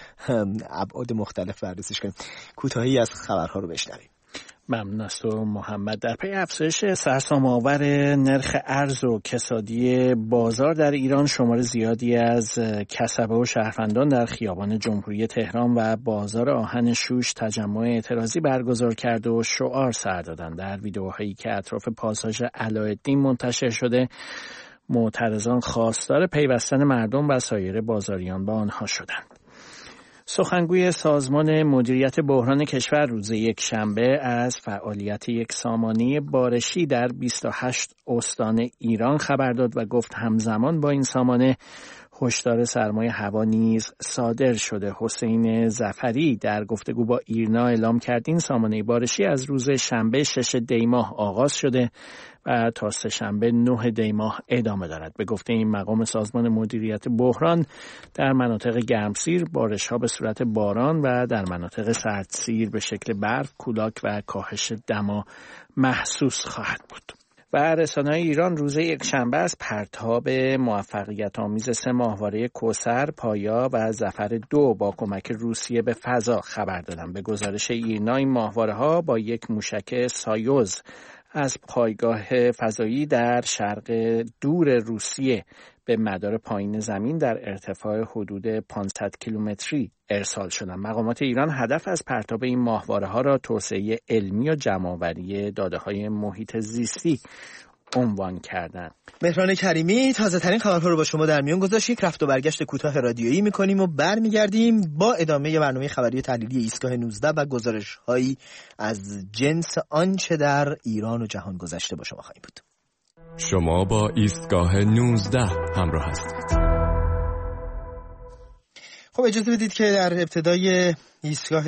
ابعاد مختلف بررسیش کنیم. کوتاهی از خبرها رو بشنویم. ممنون است و محمد. در پی افزایش سرسام‌آور نرخ ارز و کسادی بازار در ایران، شمار زیادی از کسبه و شهروندان در خیابان جمهوری تهران و بازار آهن شوش تجمع اعتراضی برگزار کرد و شعار سر دادند. در ویدئوهایی که اطراف پاساژ علاءالدین منتشر شده، معترضان خواستار پیوستن مردم و سایر بازاریان به آنها شدند. سخنگوی سازمان مدیریت بحران کشور روز یک شنبه از فعالیت یک سامانه بارشی در بیست و هشت استان ایران خبر داد و گفت همزمان با این سامانه هشدار سرمای هوا نیز صادر شده. حسین ظفری در گفتگو با ایرنا اعلام کرد این سامانه بارشی از روز شنبه شش دی ماه آغاز شده و تا سه شنبه نه دی ماه ادامه دارد. به گفته این مقام سازمان مدیریت بحران، در مناطق گرمسیر بارش‌ها به صورت باران و در مناطق سردسیر به شکل برف، کولاک و کاهش دما محسوس خواهد بود. و رسانه‌های ایران روز یک شنبه از پرتاب موفقیت آمیز سه ماهواره کوثر، پایا و ظفر دو با کمک روسیه به فضا خبر دادند. به گزارش ایرنا این ماهواره‌ها با یک موشک سایوز از پایگاه فضایی در شرق دور روسیه به مدار پایین زمین در ارتفاع حدود پانصد کیلومتری ارسال شدند. مقامات ایران هدف از پرتاب این ماهواره‌ها را توسعه علمی و جمع‌آوری داده‌های محیط زیستی عنوان کردند. مهران کریمی تازه ترین خبرها رو با شما در میان گذاشت. یک رفت و برگشت کوتاه رادیویی می‌کنیم و برمیگردیم با ادامه برنامه خبری تحلیلی ایستگاه نوزده و گزارش‌هایی از جنس آنچه در ایران و جهان گذشته با شما خواهیم بود. شما با ایستگاه نوزده همراه هستید. خب اجازه بدید که در ابتدای ایستگاه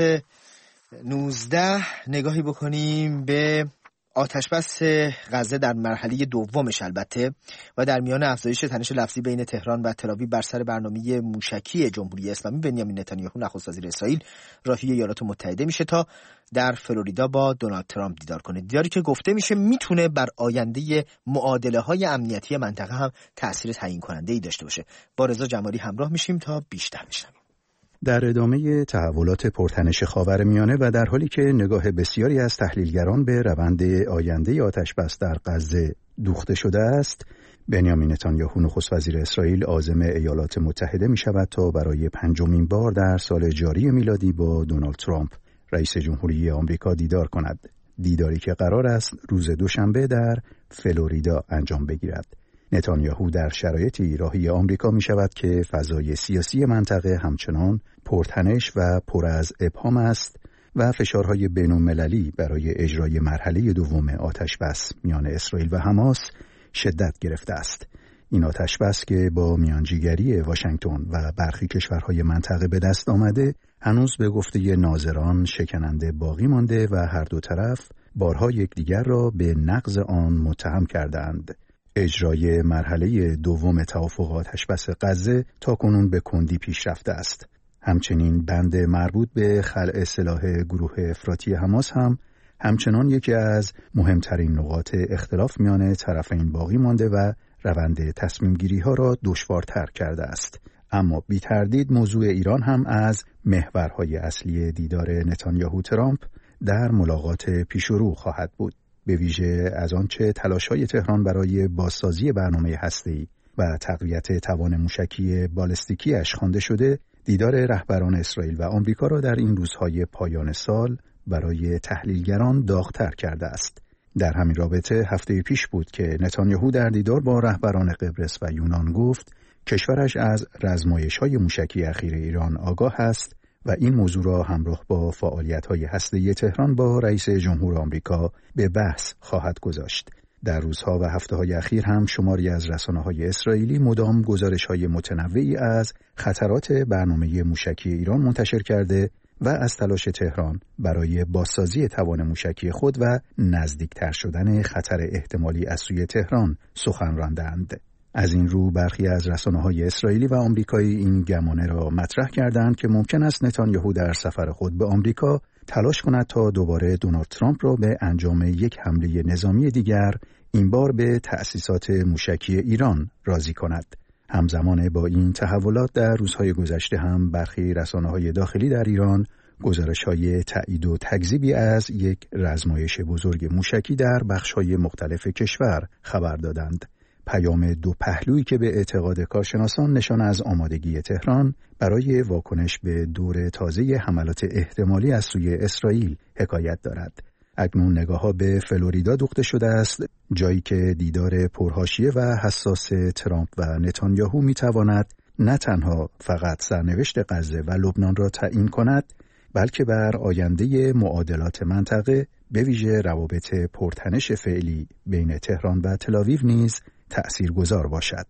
نوزده نگاهی بکنیم به آتش بس غزه در مرحله دومش البته و در میان افزایش تنش لفظی بین تهران و تل‌آویو بر سر برنامه موشکی جمهوری اسلامی، بنیامین نتانیاهو نخست وزیر اسرائیل راهی ایالات متحده میشه تا در فلوریدا با دونالد ترامپ دیدار کنه. دیداری که گفته میشه میتونه بر آینده معادله‌های امنیتی منطقه هم تأثیر تعیین کننده‌ای داشته باشه. با رضا جمالی همراه میشیم تا بیشتر بشنویم. در ادامه تحولات پرتنش خاورمیانه و در حالی که نگاه بسیاری از تحلیلگران به روند آینده آتش‌بس در غزه دوخته شده است، بنیامین نتانیاهو نخست وزیر اسرائیل عازم ایالات متحده می شود تا برای پنجمین بار در سال جاری میلادی با دونالد ترامپ رئیس جمهوری آمریکا دیدار کند. دیداری که قرار است روز دوشنبه در فلوریدا انجام بگیرد. نتانیاهو در شرایطی راهی آمریکا می شود که فضای سیاسی منطقه همچنان پرتنش و پر از ابهام است و فشارهای بین‌المللی برای اجرای مرحله دوم آتش‌بس میان اسرائیل و حماس شدت گرفته است. این آتش‌بس که با میانجیگری واشنگتن و برخی کشورهای منطقه به دست آمده، هنوز به گفته ناظران شکننده باقی مانده و هر دو طرف بارها یکدیگر را به نقض آن متهم کردند. اجرای مرحله دوم توافق آتش‌بس غزه تاکنون به کندی پیش رفته است. همچنین بند مربوط به خلع سلاح گروه افراطی حماس هم همچنان یکی از مهمترین نقاط اختلاف میان طرفین باقی مانده و روند تصمیم گیری ها را دشوارتر کرده است. اما بی تردید موضوع ایران هم از محورهای اصلی دیدار نتانیاهو ترامپ در ملاقات پیشرو خواهد بود. به ویژه از آنچه تلاش‌های تهران برای بازسازی برنامه هسته‌ای و تقویت توان موشکی بالستیکی‌اش خوانده شده، دیدار رهبران اسرائیل و آمریکا را در این روزهای پایان سال برای تحلیلگران داغ‌تر کرده است. در همین رابطه هفته پیش بود که نتانیاهو در دیدار با رهبران قبرس و یونان گفت کشورش از رزمایش‌های موشکی اخیر ایران آگاه است و این موضوع را همراه با فعالیت‌های هسته‌ای تهران با رئیس جمهور آمریکا به بحث خواهد گذاشت. در روزها و هفته‌های اخیر هم شماری از رسانه‌های اسرائیلی مدام گزارش‌های متنوعی از خطرات برنامه موشکی ایران منتشر کرده و از تلاش تهران برای بازسازی توان موشکی خود و نزدیکتر شدن خطر احتمالی از سوی تهران سخن راندند. از این رو برخی از رسانه‌های اسرائیلی و آمریکایی این گمانه را مطرح کردند که ممکن است نتانیاهو در سفر خود به آمریکا تلاش کند تا دوباره دونالد ترامپ را به انجام یک حمله نظامی دیگر، این بار به تأسیسات موشکی ایران راضی کند. همزمان با این تحولات در روزهای گذشته هم برخی رسانه‌های داخلی در ایران گزارش‌های تایید و تکذیبی از یک رزمایش بزرگ موشکی در بخش‌های مختلف کشور خبر دادند. پیام دو پهلویی که به اعتقاد کارشناسان نشان از آمادگی تهران برای واکنش به دور تازه حملات احتمالی از سوی اسرائیل حکایت دارد. اکنون نگاه‌ها به فلوریدا دوخته شده است، جایی که دیدار پرحاشیه و حساس ترامپ و نتانیاهو می‌تواند نه تنها فقط سرنوشت غزه و لبنان را تعیین کند، بلکه بر آینده معادلات منطقه به ویژه روابط پرتنش فعلی بین تهران و تل‌آویو نیز تأثیرگذار باشد.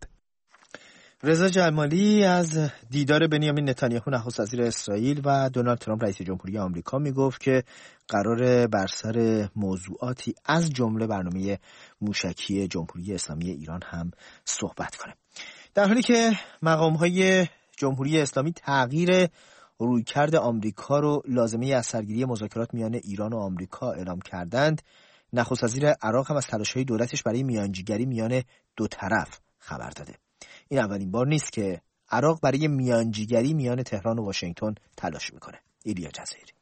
رضا جمالی از دیدار بنیامین نتانیاهو نخست وزیر اسرائیل و دونالد ترامپ رئیس جمهوری آمریکا میگفت که قرار بر سر موضوعاتی از جمله برنامه موشکی جمهوری اسلامی ایران هم صحبت کنه. در حالی که مقام‌های جمهوری اسلامی تغییر رویکرد آمریکا رو لازمه از سرگیری مذاکرات میان ایران و آمریکا اعلام کردند، نخست وزیر عراق هم از تلاش‌های دولتش برای میانجیگری میان دو طرف خبر داده. این اولین بار نیست که عراق برای میانجیگری میان تهران و واشنگتن تلاش میکنه. ایلیا جزایری.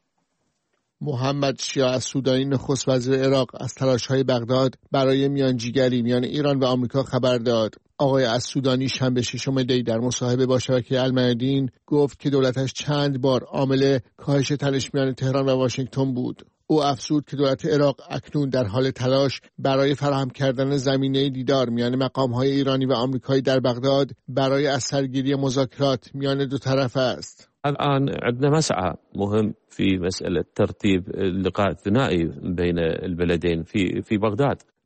محمد شیاع السودانی نخست وزیر عراق از تلاش‌های بغداد برای میانجیگری میان ایران و آمریکا خبر داد. آقای السودانی شنبه ششم دی در مصاحبه با شبکه المیادین گفت که دولتش چند بار عامل کاهش تنش میان تهران و واشنگتن بود. او افزود که دولت عراق اکنون در حال تلاش برای فراهم کردن زمینه دیدار میان مقام‌های ایرانی و آمریکایی در بغداد برای از سرگیری مذاکرات میان دو طرف است. الآن عندنا مسعى مهم في مسألة ترتيب اللقاء الثنائي بين البلدين في في بغداد.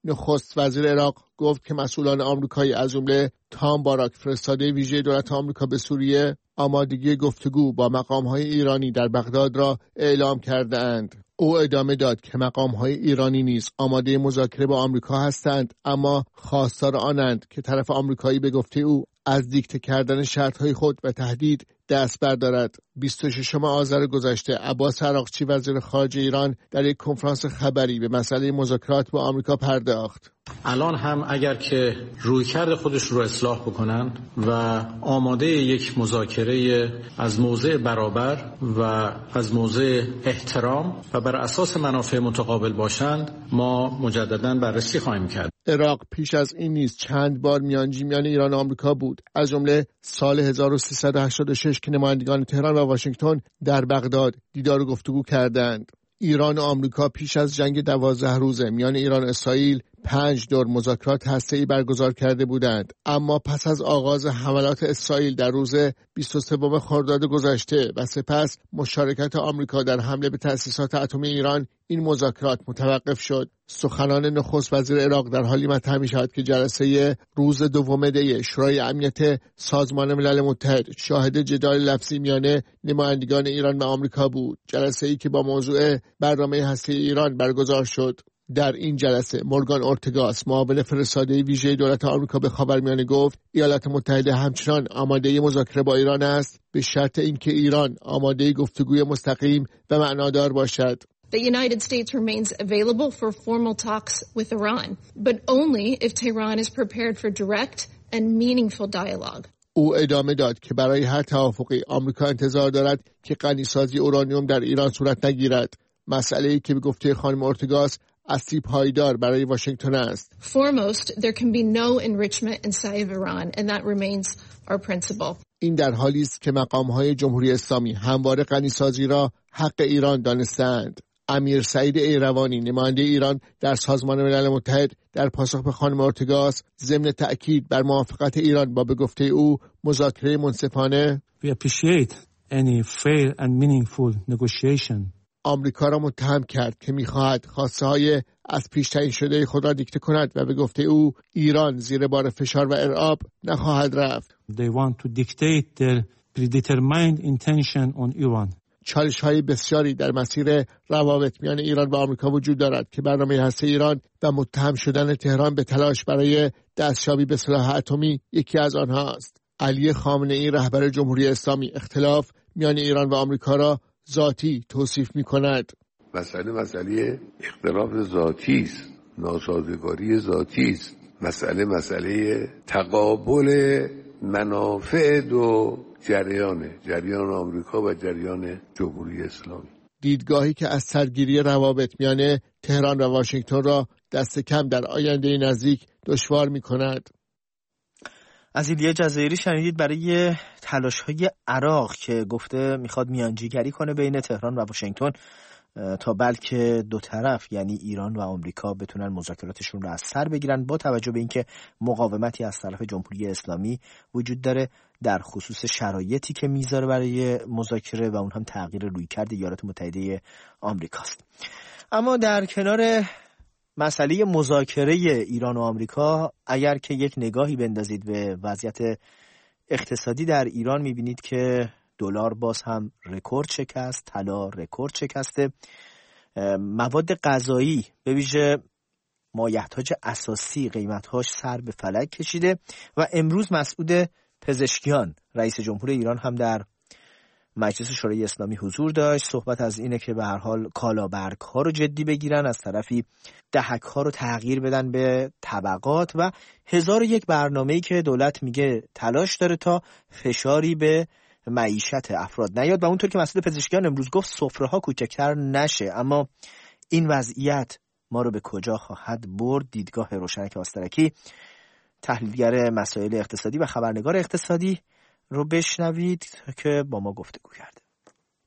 نخست وزیر عراق گفت که مسئولان آمریکایی از جمله تام باراک فرستاده ویژه دولت آمریکا به سوریه آمادگی گفتگو با مقام‌های ایرانی در بغداد را اعلام کرده‌اند. او ادامه داد که مقام‌های ایرانی نیز آماده مذاکره با آمریکا هستند، اما خواستار آنند که طرف آمریکایی به گفته او از دیکته کردن شرط‌های خود و تهدید دست بردارد. بیست و ششم آذر گذشته عباس عراقچی وزیر خارجه ایران در یک کنفرانس خبری به مسئله مذاکرات با آمریکا پرداخت. الان هم اگر که رویکرد خودش رو اصلاح بکنند و آماده یک مذاکره از موضع برابر و از موضع احترام و بر اساس منافع متقابل باشند، ما مجدداً بررسی خواهیم کرد. عراق پیش از این نیز چند بار میانجی میان ایران و آمریکا بود، از جمله سال هزار و سیصد و هشتاد و شش که نمایندگان تهران و واشنگتن در بغداد دیدار و گفتگو کردند. ایران و آمریکا پیش از جنگ دوازده روزه میان ایران و اسرائیل پنج دور مذاکرات هسته‌ای برگزار کرده بودند، اما پس از آغاز حملات اسرائیل در روز بیست و سوم خرداد گذشته و سپس مشارکت آمریکا در حمله به تأسیسات اتمی ایران، این مذاکرات متوقف شد. سخنان نخست وزیر عراق در حالی مطرح می‌شود که جلسه روز دوم دی شورای امنیت سازمان ملل متحد شاهد جدال لفظی میان نمایندگان ایران و آمریکا بود، جلسه‌ای که با موضوع برنامه هسته‌ای ایران برگزار شد. در این جلسه مورگان اورتگاس معاون فرستاده ویژه دولت آمریکا به خاورمیانه گفت ایالات متحده همچنان آماده مذاکره با ایران است، به شرط اینکه ایران آماده گفتگوی مستقیم و معنادار باشد. The United States remains available for formal talks with Iran, but only if Tehran is prepared for direct and meaningful dialogue. او ادامه داد که برای هر توافقی آمریکا انتظار دارد که غنیسازی اورانیوم در ایران صورت نگیرد، مسئله‌ای که به گفته خانم اورتگاس اصلی پایدار برای واشنگتن است. Foremost, there can be no enrichment inside of Iran, and that remains our principle. این در حالی است که مقام‌های جمهوری اسلامی همواره غنیسازی را حق ایران دانستند. امیر سعید ایروانی نماینده ایران در سازمان ملل متحد در پاسخ به خانم اورتگاس ضمن تأکید بر موافقت ایران با به گفته او مذاکره منصفانه We appreciate any fair and meaningful negotiation. آمریکا را متهم کرد که می‌خواهد خواسته‌های از پیش تعیین شده خود را دیکته کند و به گفته او ایران زیر بار فشار و ارعاب نخواهد رفت. They want to dictate their predetermined intention on Iran. چالش‌های بسیاری در مسیر روابط میان ایران و آمریکا وجود دارد که برنامه هسته ایران و متهم شدن تهران به تلاش برای دستیابی به سلاح اتمی یکی از آنها است. علی خامنه‌ای رهبر جمهوری اسلامی اختلاف میان ایران و آمریکا را ذاتی توصیف می‌کند. مسئله مسئله اختلاف ذاتی است، ناسازگاری ذاتی است. مسئله مسئله تقابل منافع دو جریان جریان آمریکا و جریان جمهوری اسلامی. دیدگاهی که از سرگیری روابط میان تهران و واشنگتن را دست کم در آینده نزدیک دشوار می‌کند. از ایلیا جزایری شنیدید برای تلاش‌های عراق که گفته میخواد میانجیگری کنه بین تهران و واشنگتن تا بلکه دو طرف یعنی ایران و آمریکا بتونن مذاکراتشون رو از سر بگیرن، با توجه به اینکه مقاومتی از طرف جمهوری اسلامی وجود داره در خصوص شرایطی که میذاره برای مذاکره و اون هم تغییر رویکرد ایالات متحده آمریکاست. اما در کنار مسئله مذاکره ایران و آمریکا، اگر که یک نگاهی بندازید به وضعیت اقتصادی در ایران میبینید که دلار باز هم رکورد شکست، طلا رکورد شکسته، مواد غذایی به ویژه مایحتاج اساسی قیمت‌هاش سر به فلک کشیده و امروز مسعود پزشکیان رئیس جمهور ایران هم در مجلس شورای اسلامی حضور داشت. صحبت از اینه که به هر حال کالابرگ ها رو جدی بگیرن، از طرفی دهک ها رو تغییر بدن به طبقات و هزار و یک برنامه‌ای که دولت میگه تلاش داره تا فشاری به معیشت افراد نیاد و اونطور که مسئول پزشکیان امروز گفت سفره ها کوچکتر نشه. اما این وضعیت ما رو به کجا خواهد برد؟ دیدگاه روشنک آسترکی، تحلیلگر مسائل اقتصادی و خبرنگار اقتصادی رو بشنوید که با ما گفتگو کرده.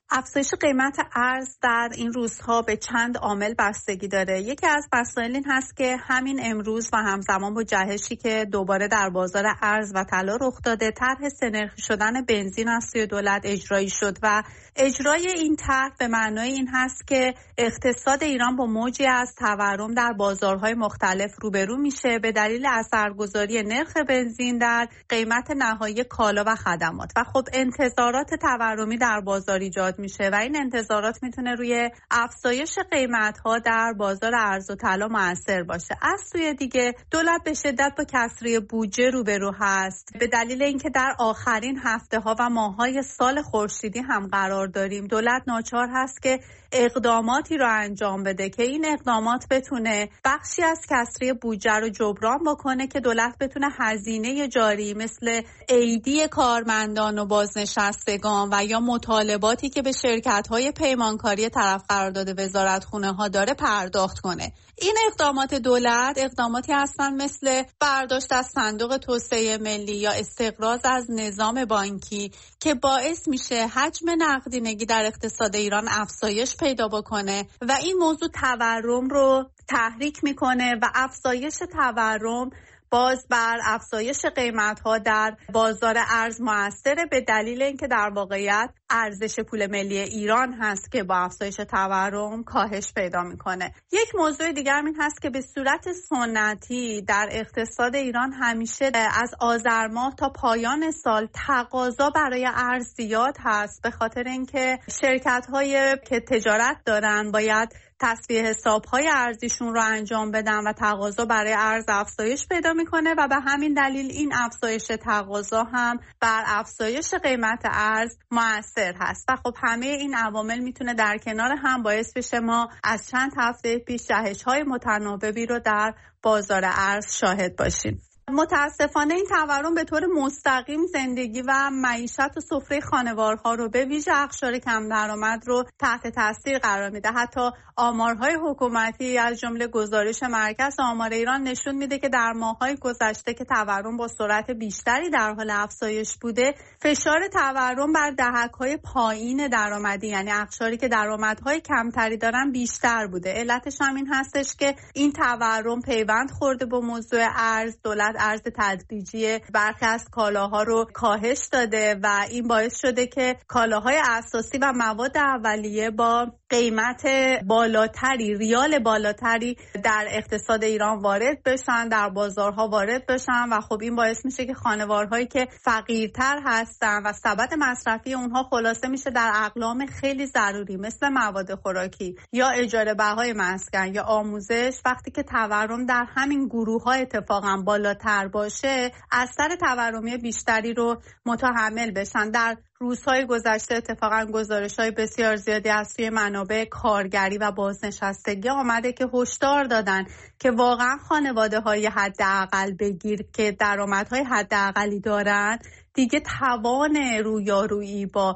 افزایش قیمت ارز در این روزها به چند عامل بستگی داره. یکی از مسائل این هست که همین امروز و همزمان با جهشی که دوباره در بازار ارز و طلا رخ داده، طرح سه‌نرخی شدن بنزین از سوی دولت اجرایی شد و اجرای این طرح به معنای این هست که اقتصاد ایران با موجی از تورم در بازارهای مختلف روبرو میشه به دلیل اثرگذاری نرخ بنزین در قیمت نهایی کالا و خدمات و خب انتظارات تورمی در بازار ایجاد میشه و این انتظارات میتونه روی افزایش قیمت‌ها در بازار ارز و طلا مؤثر باشه. از سوی دیگه دولت به شدت با کسری بودجه روبرو هست به دلیل اینکه در آخرین هفته‌ها و ماه‌های سال خورشیدی هم قرار داریم. دولت ناچار هست که اقداماتی رو انجام بده که این اقدامات بتونه بخشی از کسری بودجه رو جبران بکنه که دولت بتونه هزینه جاری مثل عیدی کارمندان و بازنشستگان و یا مطالباتی که به شرکت‌های پیمانکاری طرف قرار داده وزارتخونه‌ها داره پرداخت کنه. این اقدامات دولت اقداماتی هستن مثل برداشت از صندوق توسعه ملی یا استقراض از نظام بانکی که باعث میشه حجم نقدینگی در اقتصاد ایران افزایش پیدا بکنه و این موضوع تورم رو تحریک میکنه و افزایش تورم باز بر افزایش قیمت‌ها در بازار ارز مؤثره به دلیل اینکه در واقعیت ارزش پول ملی ایران هست که با افزایش تورم کاهش پیدا میکنه. یک موضوع دیگر این هست که به صورت سنتی در اقتصاد ایران همیشه از آذر ماه تا پایان سال تقاضا برای ارز زیاد هست به خاطر اینکه شرکت‌های که تجارت دارن باید تصفیه حساب‌های ارزیشون رو انجام بدن و تقاضا برای ارز افزایش پیدا میکنه و به همین دلیل این افزایش تقاضا هم بر افزایش قیمت ارز مؤثر هست و خب همه این عوامل میتونه در کنار هم باعث بشه ما از چند هفته پیش جهش‌های متناوبی رو در بازار ارز شاهد باشیم. متاسفانه این تورم به طور مستقیم زندگی و معیشت و سفره خانوارها رو به ویژه اقشار کم درآمد رو تحت تاثیر قرار میده. حتی آمارهای حکومتی از جمله گزارش مرکز آمار ایران نشون میده که در ماه‌های گذشته که تورم با سرعت بیشتری در حال افزایش بوده، فشار تورم بر دهک‌های پایین درآمدی یعنی اقشاری که درآمدهای کمتری دارن بیشتر بوده. علتش هم این هستش که این تورم پیوند خورده با موضوع ارز. دولت ارز تدریجی برخی از کالاها رو کاهش داده و این باعث شده که کالاهای اساسی و مواد اولیه با قیمت بالاتری، ریال بالاتری در اقتصاد ایران وارد بشن، در بازارها وارد بشن و خب این باعث میشه که خانوارهایی که فقیرتر هستن و سبد مصرفی اونها خلاصه میشه در اقلام خیلی ضروری مثل مواد خوراکی یا اجاره بهای مسکن یا آموزش، وقتی که تورم در همین گروه‌ها اتفاقا بالاتر باشه اثر تورمی بیشتری رو متحمل بشن. در روزهای گذشته اتفاقا گزارش‌های بسیار زیادی از سوی منابع کارگری و بازنشستگی آمده که هشدار دادن که واقعا خانواده‌های حداقل بگیر که درآمدهای حداقلی دارن دیگه توان رویارویی با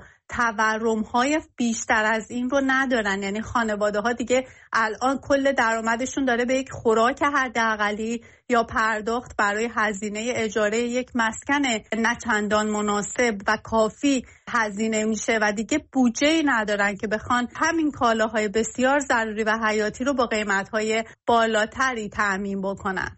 تورم‌های بیشتر از این رو ندارن. یعنی خانواده‌ها دیگه الان کل درآمدشون داره به یک خوراک حداقلی یا پرداخت برای هزینه اجاره یک مسکن نه چندان مناسب و کافی هزینه میشه و دیگه بودجه‌ای ندارن که بخوان همین کالاهای بسیار ضروری و حیاتی رو با قیمت‌های بالاتری تأمین بکنن.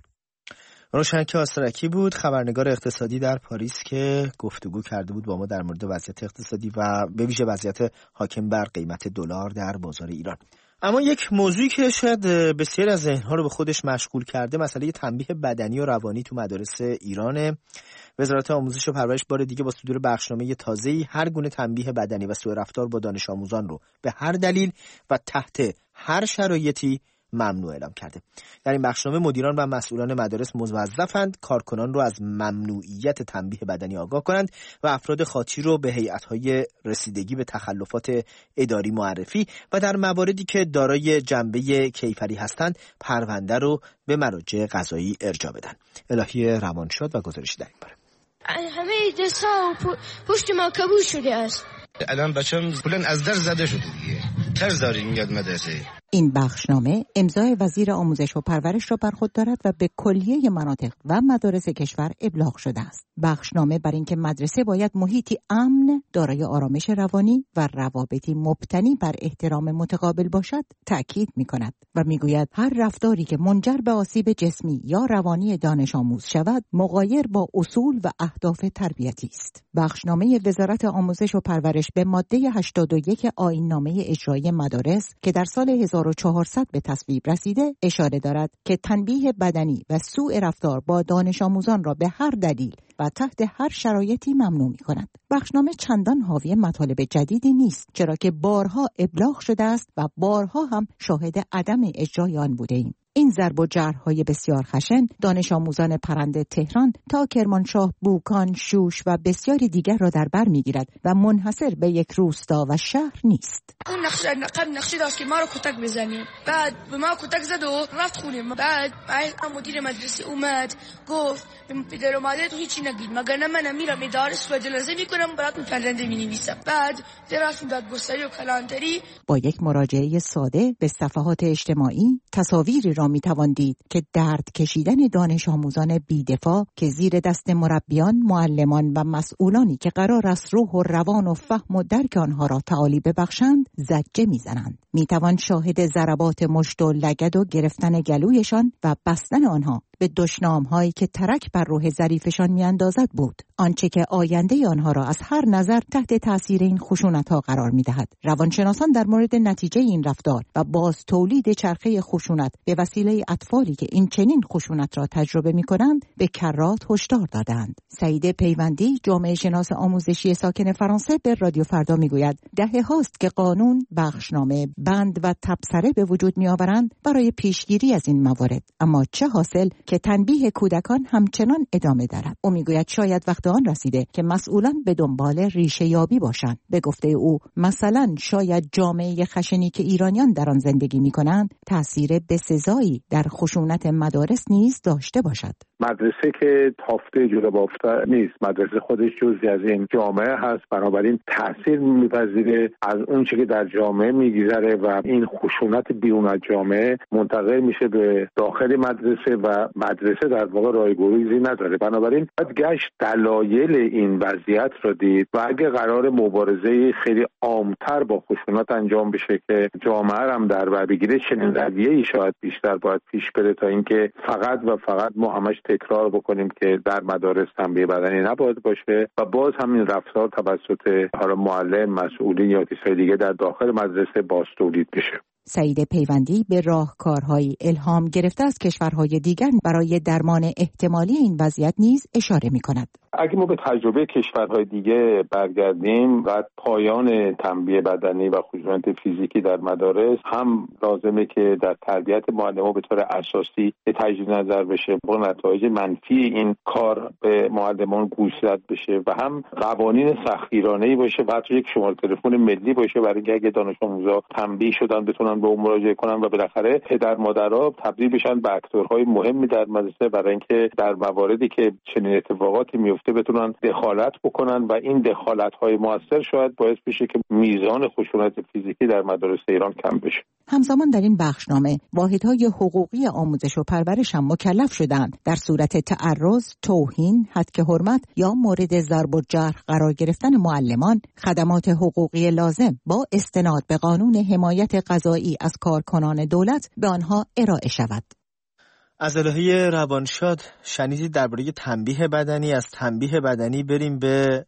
روشنک آسترکی بود، خبرنگار اقتصادی در پاریس که گفتگو کرده بود با ما در مورد وضعیت اقتصادی و به ویژه وضعیت حاکم بر قیمت دلار در بازار ایران. اما یک موضوعی که شاید بسیار از ذهن‌ها رو به خودش مشغول کرده مسئله تنبیه بدنی و روانی تو مدارس ایرانه. وزارت آموزش و پرورش بار دیگه با صدور بخشنامه تازه‌ای هر گونه تنبیه بدنی و سوء رفتار با دانش آموزان رو به هر دلیل و تحت هر شرایطی ممنوع اعلام کرده. در این بخشنامه مدیران و مسئولان مدارس موظفند کارکنان رو از ممنوعیت تنبیه بدنی آگاه کنند و افراد خاطی رو به هیئت‌های رسیدگی به تخلفات اداری معرفی و در مواردی که دارای جنبه کیفری هستند پرونده رو به مراجع قضایی ارجاع بدن. الهی روانشاد و گزارشی در این باره. همه دست‌ها و پشت ما کبود شده است. الان بچه‌م کلاً از در زده شده دیگه. ترس داریم میاد مدرسه. این بخشنامه امضای وزیر آموزش و پرورش را بر خود دارد و به کلیه مناطق و مدارس کشور ابلاغ شده است. بخشنامه بر اینکه مدرسه باید محیطی امن، دارای آرامش روانی و روابطی مبتنی بر احترام متقابل باشد تأکید می‌کند و می‌گوید هر رفتاری که منجر به آسیب جسمی یا روانی دانش آموز شود مغایر با اصول و اهداف تربیتی است. بخشنامه وزارت آموزش و پرورش به ماده هشتاد و یک آیین‌نامه اجرایی مدارس که در سال هزار و چهارصد به تصویب رسیده اشاره دارد که تنبیه بدنی و سوء رفتار با دانش آموزان را به هر دلیل و تحت هر شرایطی ممنوع می‌کند. بخشنامه چندان حاوی مطالب جدیدی نیست، چرا که بارها ابلاغ شده است و بارها هم شاهد عدم اجرای آن بوده‌ایم. این ضرب و جرح‌های بسیار خشن دانش آموزان پرنده تهران تا کرمانشاه، بوکان، شوش و بسیاری دیگر را در بر می‌گیرد و منحصر به یک روستا و شهر نیست. اون نقشه نقب نقشه داشت که ما رو کتک بزنیم، بعد به ما کتک زد و رفت خونه. بعد مدیر مدرسه اومد گفت به پدر و مادرتون هیچی نگید، مگر نه من میرم اداره سوء جلسه میکنم براتون پرنده مینویسم. بعد رفتیم دادگستری و کلانتری. با یک مراجعه ساده به صفحات اجتماعی تصاویری را میتوان دید که درد کشیدن دانش آموزان بی‌دفاع که زیر دست مربیان، معلمان و مسئولانی که قرار است روح و روان و فهم و درک آنها را تعالی ببخشند زجه میزنند. میتوان شاهد ضربات مشت و لگد و گرفتن گلویشان و بستن آنها به دشنام هایی که ترک بر روح ظریفشان میاندازد بود. آنچه که آینده آنها را از هر نظر تحت تاثیر این خشونت ها قرار میدهد. روانشناسان در مورد نتیجه این رفتار و باز تولید چرخه خشونت به وسیله اطفالی که این چنین خشونت را تجربه میکنند به کرات هشدار دادند. سعید پیوندی، جامعه شناس آموزشی ساکن فرانسه، به رادیو فردا میگوید دهه هاست که قانون، بخشنامه، بند و تبصره به وجود میآورند برای پیشگیری از این موارد، اما چه حاصل که تنبیه کودکان همچنان ادامه دارد. او میگوید شاید وقت آن رسیده که مسئولان به دنبال ریشه یابی باشند. به گفته او مثلا شاید جامعه خشنی که ایرانیان در آن زندگی میکنند تأثیر بسزایی در خشونت مدارس نیز داشته باشد. مدرسه که تافته جلو بافته نیست، مدرسه خودش جزئی از این جامعه هست، بنابراین تاثیر میپذیره از اون چیزی که در جامعه میگذره و این خشونت بیرون از جامعه منتقل میشه به داخل مدرسه و مدرسه در واقع رایگذاری نداره. بنابراین باید گشت دلایل این وضعیت رو دید و اگه قرار مبارزه خیلی عامتر با خشونت انجام بشه که جامعه هم در بر بگیره، چنین رویه‌ای شاید بیشتر باید پیش بره تا اینکه فقط و فقط ما همش تکرار بکنیم که در مدارس تنبیه بدنی نباید باشه و باز همین رفتار توسط حالا معلم، مسئولین یا کسای دیگه در داخل مدرسه باز تولید بشه. سعید پیوندی به راهکارهای الهام گرفته از کشورهای دیگر برای درمان احتمالی این وضعیت نیز اشاره می‌کند. اگه ما به تجربه کشورهای دیگه برگردیم و پایان تنبیه بدنی و خشونت فیزیکی در مدارس، هم لازمه که در تربیت معلم‌ها به طور اساسی تجدید نظر بشه، با نتایج منفی این کار به معلمان گوشزد بشه و هم قوانین سختگیرانه‌ای باشه و حتی یک شماره تلفن ملی باشه برای اینکه اگه دانش آموزا تنبیه شدن بتونن به اون مراجعه کنن و بالاخره پدر مادرها تبدیل بشن به اکتورهای مهمی در مدرسه برای اینکه در مواردی که چنین اتفاقاتی میفته بتونن دخالت بکنن و این دخالت‌های موثر شاید باعث بشه که میزان خشونت فیزیکی در مدارس ایران کم بشه. همزمان در این بخشنامه واحدهای حقوقی آموزش و پرورش هم مکلف شدند در صورت تعرض، توهین، هتک حرمت یا مورد ضرب و جرح قرار گرفتن معلمان خدمات حقوقی لازم با استناد به قانون حمایت قضایی از کارکنان دولت به آنها ارائه شود. از الهه روانشاد شنیدید درباره تنبیه بدنی. از تنبیه بدنی بریم به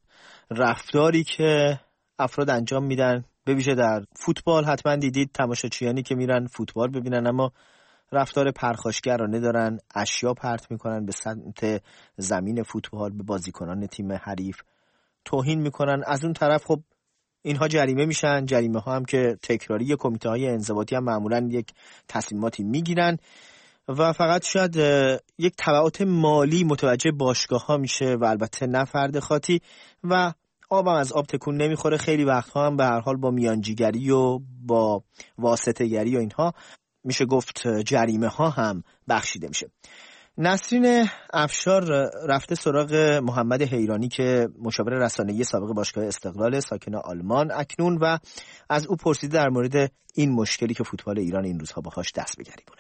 رفتاری که افراد انجام میدن، به ویژه در فوتبال. حتما دیدید تماشاچیانی که میرن فوتبال ببینن اما رفتار پرخاشگرانه دارن، اشیا پرت میکنن به سمت زمین فوتبال، به بازیکنان تیم حریف توهین میکنن. از اون طرف خب اینها جریمه میشن، جریمه ها هم که تکراری کمیته های انضباطی هم معمولا یک تصمیماتی میگیرن و فقط شاید یک تبعات مالی متوجه باشگاه ها میشه و البته نه فرد خاطی و آب هم از آب تکون نمیخوره. خیلی وقتها هم به هر حال با میانجیگری و با واسطه‌گری و اینها میشه گفت جریمه ها هم بخشیده میشه. نسرین افشار رفته سراغ محمد حیرانی که مشاور رسانه‌ای سابق باشگاه استقلال ساکن آلمان اکنون و از او پرسیده در مورد این مشکلی که فوتبال ایران این روزها باهاش دست به گریبونه.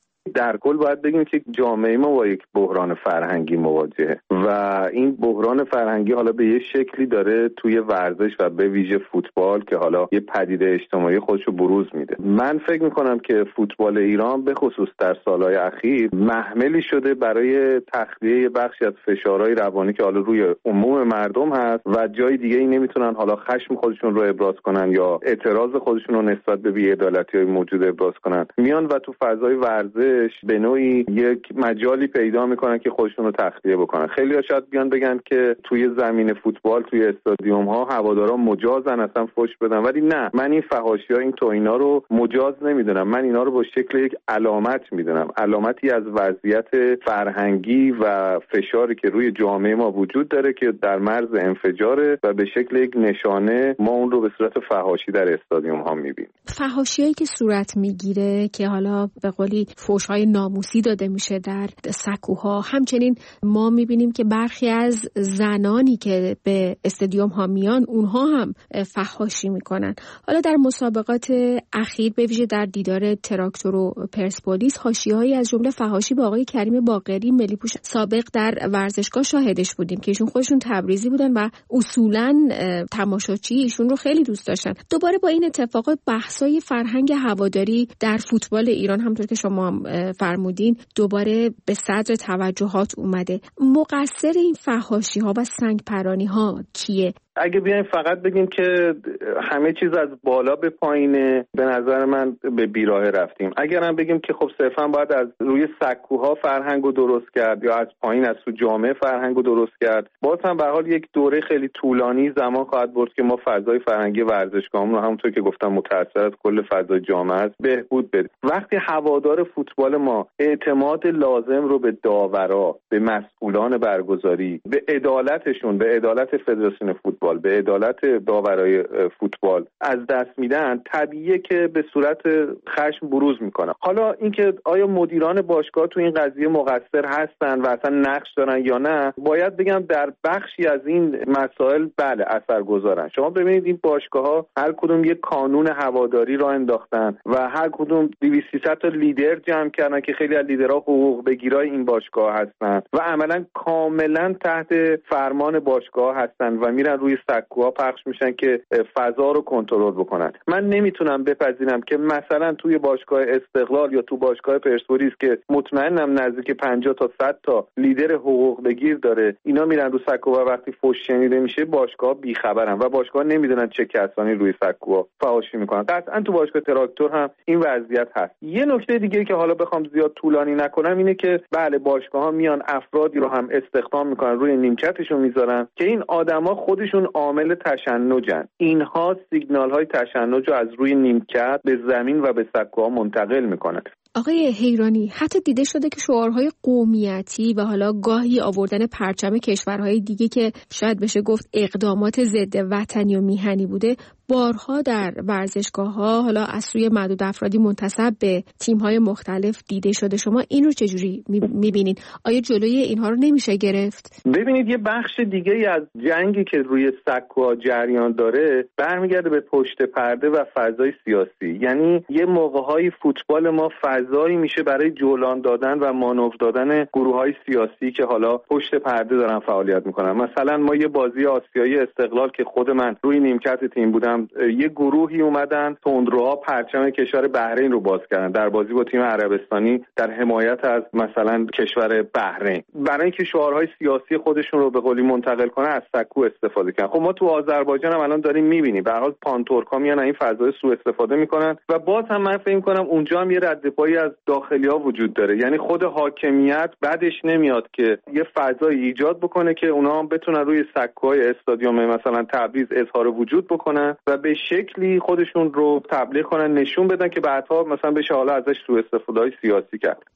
در کل باید بگیم که جامعه ما با یک بحران فرهنگی مواجهه و این بحران فرهنگی حالا به یه شکلی داره توی ورزش و به ویژه فوتبال که حالا یه پدیده اجتماعی خودشو بروز میده. من فکر میکنم که فوتبال ایران به خصوص در سالهای اخیر محملی شده برای تخلیه بخشی از فشارهای روانی که حالا روی عموم مردم هست و جای دیگه ای نمیتونن حالا خشم خودشون رو ابراز کنن یا اعتراض خودشون رو نسبت به بی‌عدالتی‌های موجود ابراز کنن، میان و تو فضای ورزش به نوعی یک مجالی پیدا میکنن که خودشون رو تخلیه بکنن. خیلی‌ها شاید بیان بگن که توی زمین فوتبال توی استادیوم ها هوادارا مجازن اصلا فحش بدن، ولی نه، من این فحاشی‌ها این توهینا رو مجاز نمیدونم، من اینا رو با شکل یک علامت میدونم، علامتی از وضعیت فرهنگی و فشاری که روی جامعه ما وجود داره که در مرز انفجاره و به شکل یک نشانه ما اون رو به صورت فحاشی در استادیوم ها میبینیم. فحاشیایی که صورت میگیره که حالا به قولی فحش‌های ناموسی داده میشه در سکوها، همچنین ما میبینیم که برخی از زنانی که به استادیوم ها میان اونها هم فحاشی میکنن. حالا در مسابقات اخیر به ویژه در دیدار تراکتور و پرسپولیس حاشیه‌هایی از جمله فحاشی با آقای کریم باقری ملی‌پوش سابق در ورزشگاه شاهدش بودیم که ایشون خودشون تبریزی بودن و اصولاً تماشاچی ایشون رو خیلی دوست داشتن. دوباره با این اتفاقات بحث‌های فرهنگ هواداری در فوتبال ایران همونطور که شما فرمودین دوباره به صدر توجهات اومده. مقصر این فحاشی‌ها و سنگپرانی‌ها کیه؟ اگه بیایم فقط بگیم که همه چیز از بالا به پایینه، به نظر من به بیراه رفتیم. اگر هم بگیم که خب صرفا باید از روی سکوها فرهنگو درست کرد یا از پایین از تو جامعه فرهنگو درست کرد، باز هم به هر حال یک دوره خیلی طولانی زمان خواهد برد که ما فضای فرهنگی ورزشگاهمون رو همونطور که گفتم متأثر از کل فضای جامعه است بهبود بده. وقتی هوادار فوتبال ما اعتماد لازم رو به داورا، به مسئولان برگزاری، به عدالتشون، به عدالت فدراسیون فوتبال، به عدالت داورای فوتبال از دست میدن، طبیعیه که به صورت خشم بروز میکنن. حالا اینکه آیا مدیران باشگاه تو این قضیه مقصر هستن و اصلا نقش دارن یا نه، باید بگم در بخشی از این مسائل بله اثرگذارن. شما ببینید این باشگاه‌ها هر کدوم یک کانون هواداری را انداختن و هر کدوم دویست سیصد تا لیدر جمع کردن که خیلی از لیدرها حقوق بگیرای این باشگاه هستن و عملاً کاملا تحت فرمان باشگاه هستن و میرن روی سکوها پخش میشن که فضا رو کنترل بکنن. من نمیتونم بپذیرم که مثلا توی باشگاه استقلال یا تو باشگاه پرسپولیس که مطمئنم نزدیک پنجاه تا صد تا لیدر حقوق بگیر داره، اینا میرن رو سکوها و وقتی فحش شنیده میشه باشگاه بیخبرن و باشگاه نمیدونن چه کسانی روی سکوها فحاشی میکنن. قطعا تو باشگاه تراکتور هم این وضعیت هست. یه نکته دیگه که حالا بخوام زیاد طولانی نکنم اینه که بله باشگاه‌ها میان افرادی رو هم استخدام میکنن، روی نیمکتشون میذارن که این آدما خودشون عامل تشنجن. اینها سیگنال های تشنج رو از روی نیمکت به زمین و به سکوها منتقل میکنن. آقای حیرانی، حتی دیده شده که شعارهای قومیتی و حالا گاهی آوردن پرچم کشورهای دیگه که شاید بشه گفت اقدامات ضد وطنی و میهنی بوده بارها در ورزشگاه‌ها حالا از سوی معدود افرادی منتسب به تیم‌های مختلف دیده شده. شما این رو چجوری می‌بینید؟ آیا جلوی اینها رو نمیشه گرفت؟ ببینید یه بخش دیگه ای از جنگی که روی سکوها جریان داره برمیگرده به پشت پرده و فضای سیاسی. یعنی یه موقع‌های فوتبال ما فضایی میشه برای جولان دادن و مانور دادن گروه‌های سیاسی که حالا پشت پرده دارن فعالیت میکنن. مثلا ما یه بازی آسیایی استقلال که خود من روی نیمکت تیم بودم، یه گروهی اومدن تندروها پرچم کشور بحرین رو باز کردن در بازی با تیم عربستانی در حمایت از مثلا کشور بحرین، برای اینکه شعارهای سیاسی خودشون رو به قولی منتقل کنن از سکو استفاده کردن. خب ما تو آذربایجان هم الان داریم می‌بینیم به هر حال پانتورکا میان این فضای سوء استفاده میکنن و باز هم من فکر می‌کنم اونجا هم یه ردپایی از داخلی‌ها وجود داره. یعنی خود حاکمیت بعدش نمیاد که یه فضای ایجاد بکنه که اونها هم بتونن روی سکوهای استادیوم مثلا تبریز اظهار وجود بکنن و به شکلی خودشون رو تبلیغ کنن، نشون بدن که بعدها مثلا بشه حالا ازش سوء استفاده سیاسی کرد.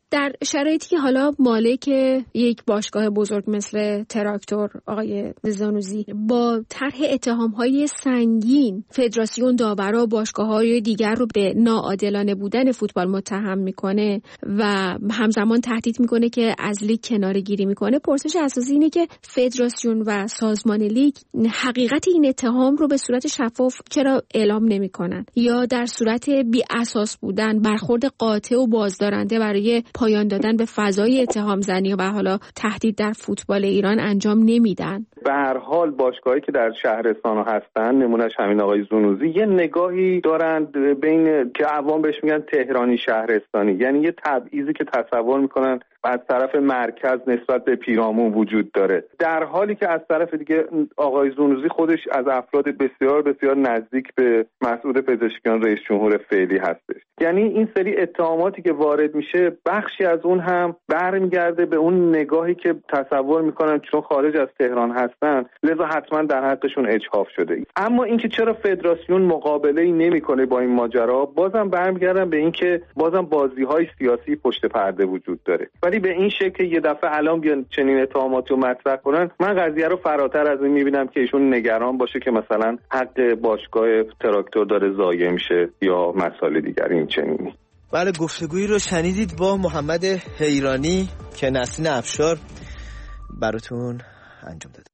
در شرایطی که حالا مالک یک باشگاه بزرگ مثل تراکتور آقای زانوزی با طرح اتهام‌های سنگین فدراسیون، داورا و باشگاه‌های دیگر رو به ناعادلانه بودن فوتبال متهم میکنه و همزمان تهدید میکنه که از لیگ کناره‌گیری میکنه، پرسش اساسی اینه که فدراسیون و سازمان لیگ حقیقت این اتهام رو به صورت شفاف چرا اعلام نمیکنن یا در صورت بی اساس بودن برخورد قاطع و بازدارنده برای پایان دادن به فضای اتهام زنی و حالا تهدید در فوتبال ایران انجام نمیدن. به هر حال باشگاهایی که در شهرستان هستن، نمونهش همین آقای زانوزی، یه نگاهی دارند بین که عوام بهش میگن تهرانی شهرستانی، یعنی یه تبعیضی که تصور میکنن از طرف مرکز نسبت به پیرامون وجود داره، در حالی که از طرف دیگه آقای زانوزی خودش از افراد بسیار بسیار نزدیک به مسئول پزشکیان رئیس جمهور فعلی هستش. یعنی این سری اتهاماتی که وارد میشه بخشی از اون هم برمیگرده به اون نگاهی که تصور میکنن چون خارج از تهران هستن لذا حتما در حقشون اجحاف شده. اما اینکه چرا فدراسیون مقابله‌ای نمیکنه با این ماجرا، بازم برمیگردن به اینکه بازم بازی‌های سیاسی پشت پرده وجود داره. ولی به این شکل یه دفعه الان بیان چنین اتهاماتی رو مطرح کنن، من قضیه رو فراتر از این میبینم که ایشون نگران باشه که مثلا حق باشگاه تراکتور داره ضایع میشه یا مسائل دیگر این چنینی. بله، گفتگویی رو شنیدید با محمد حیرانی که نسرین افشار براتون انجام داد.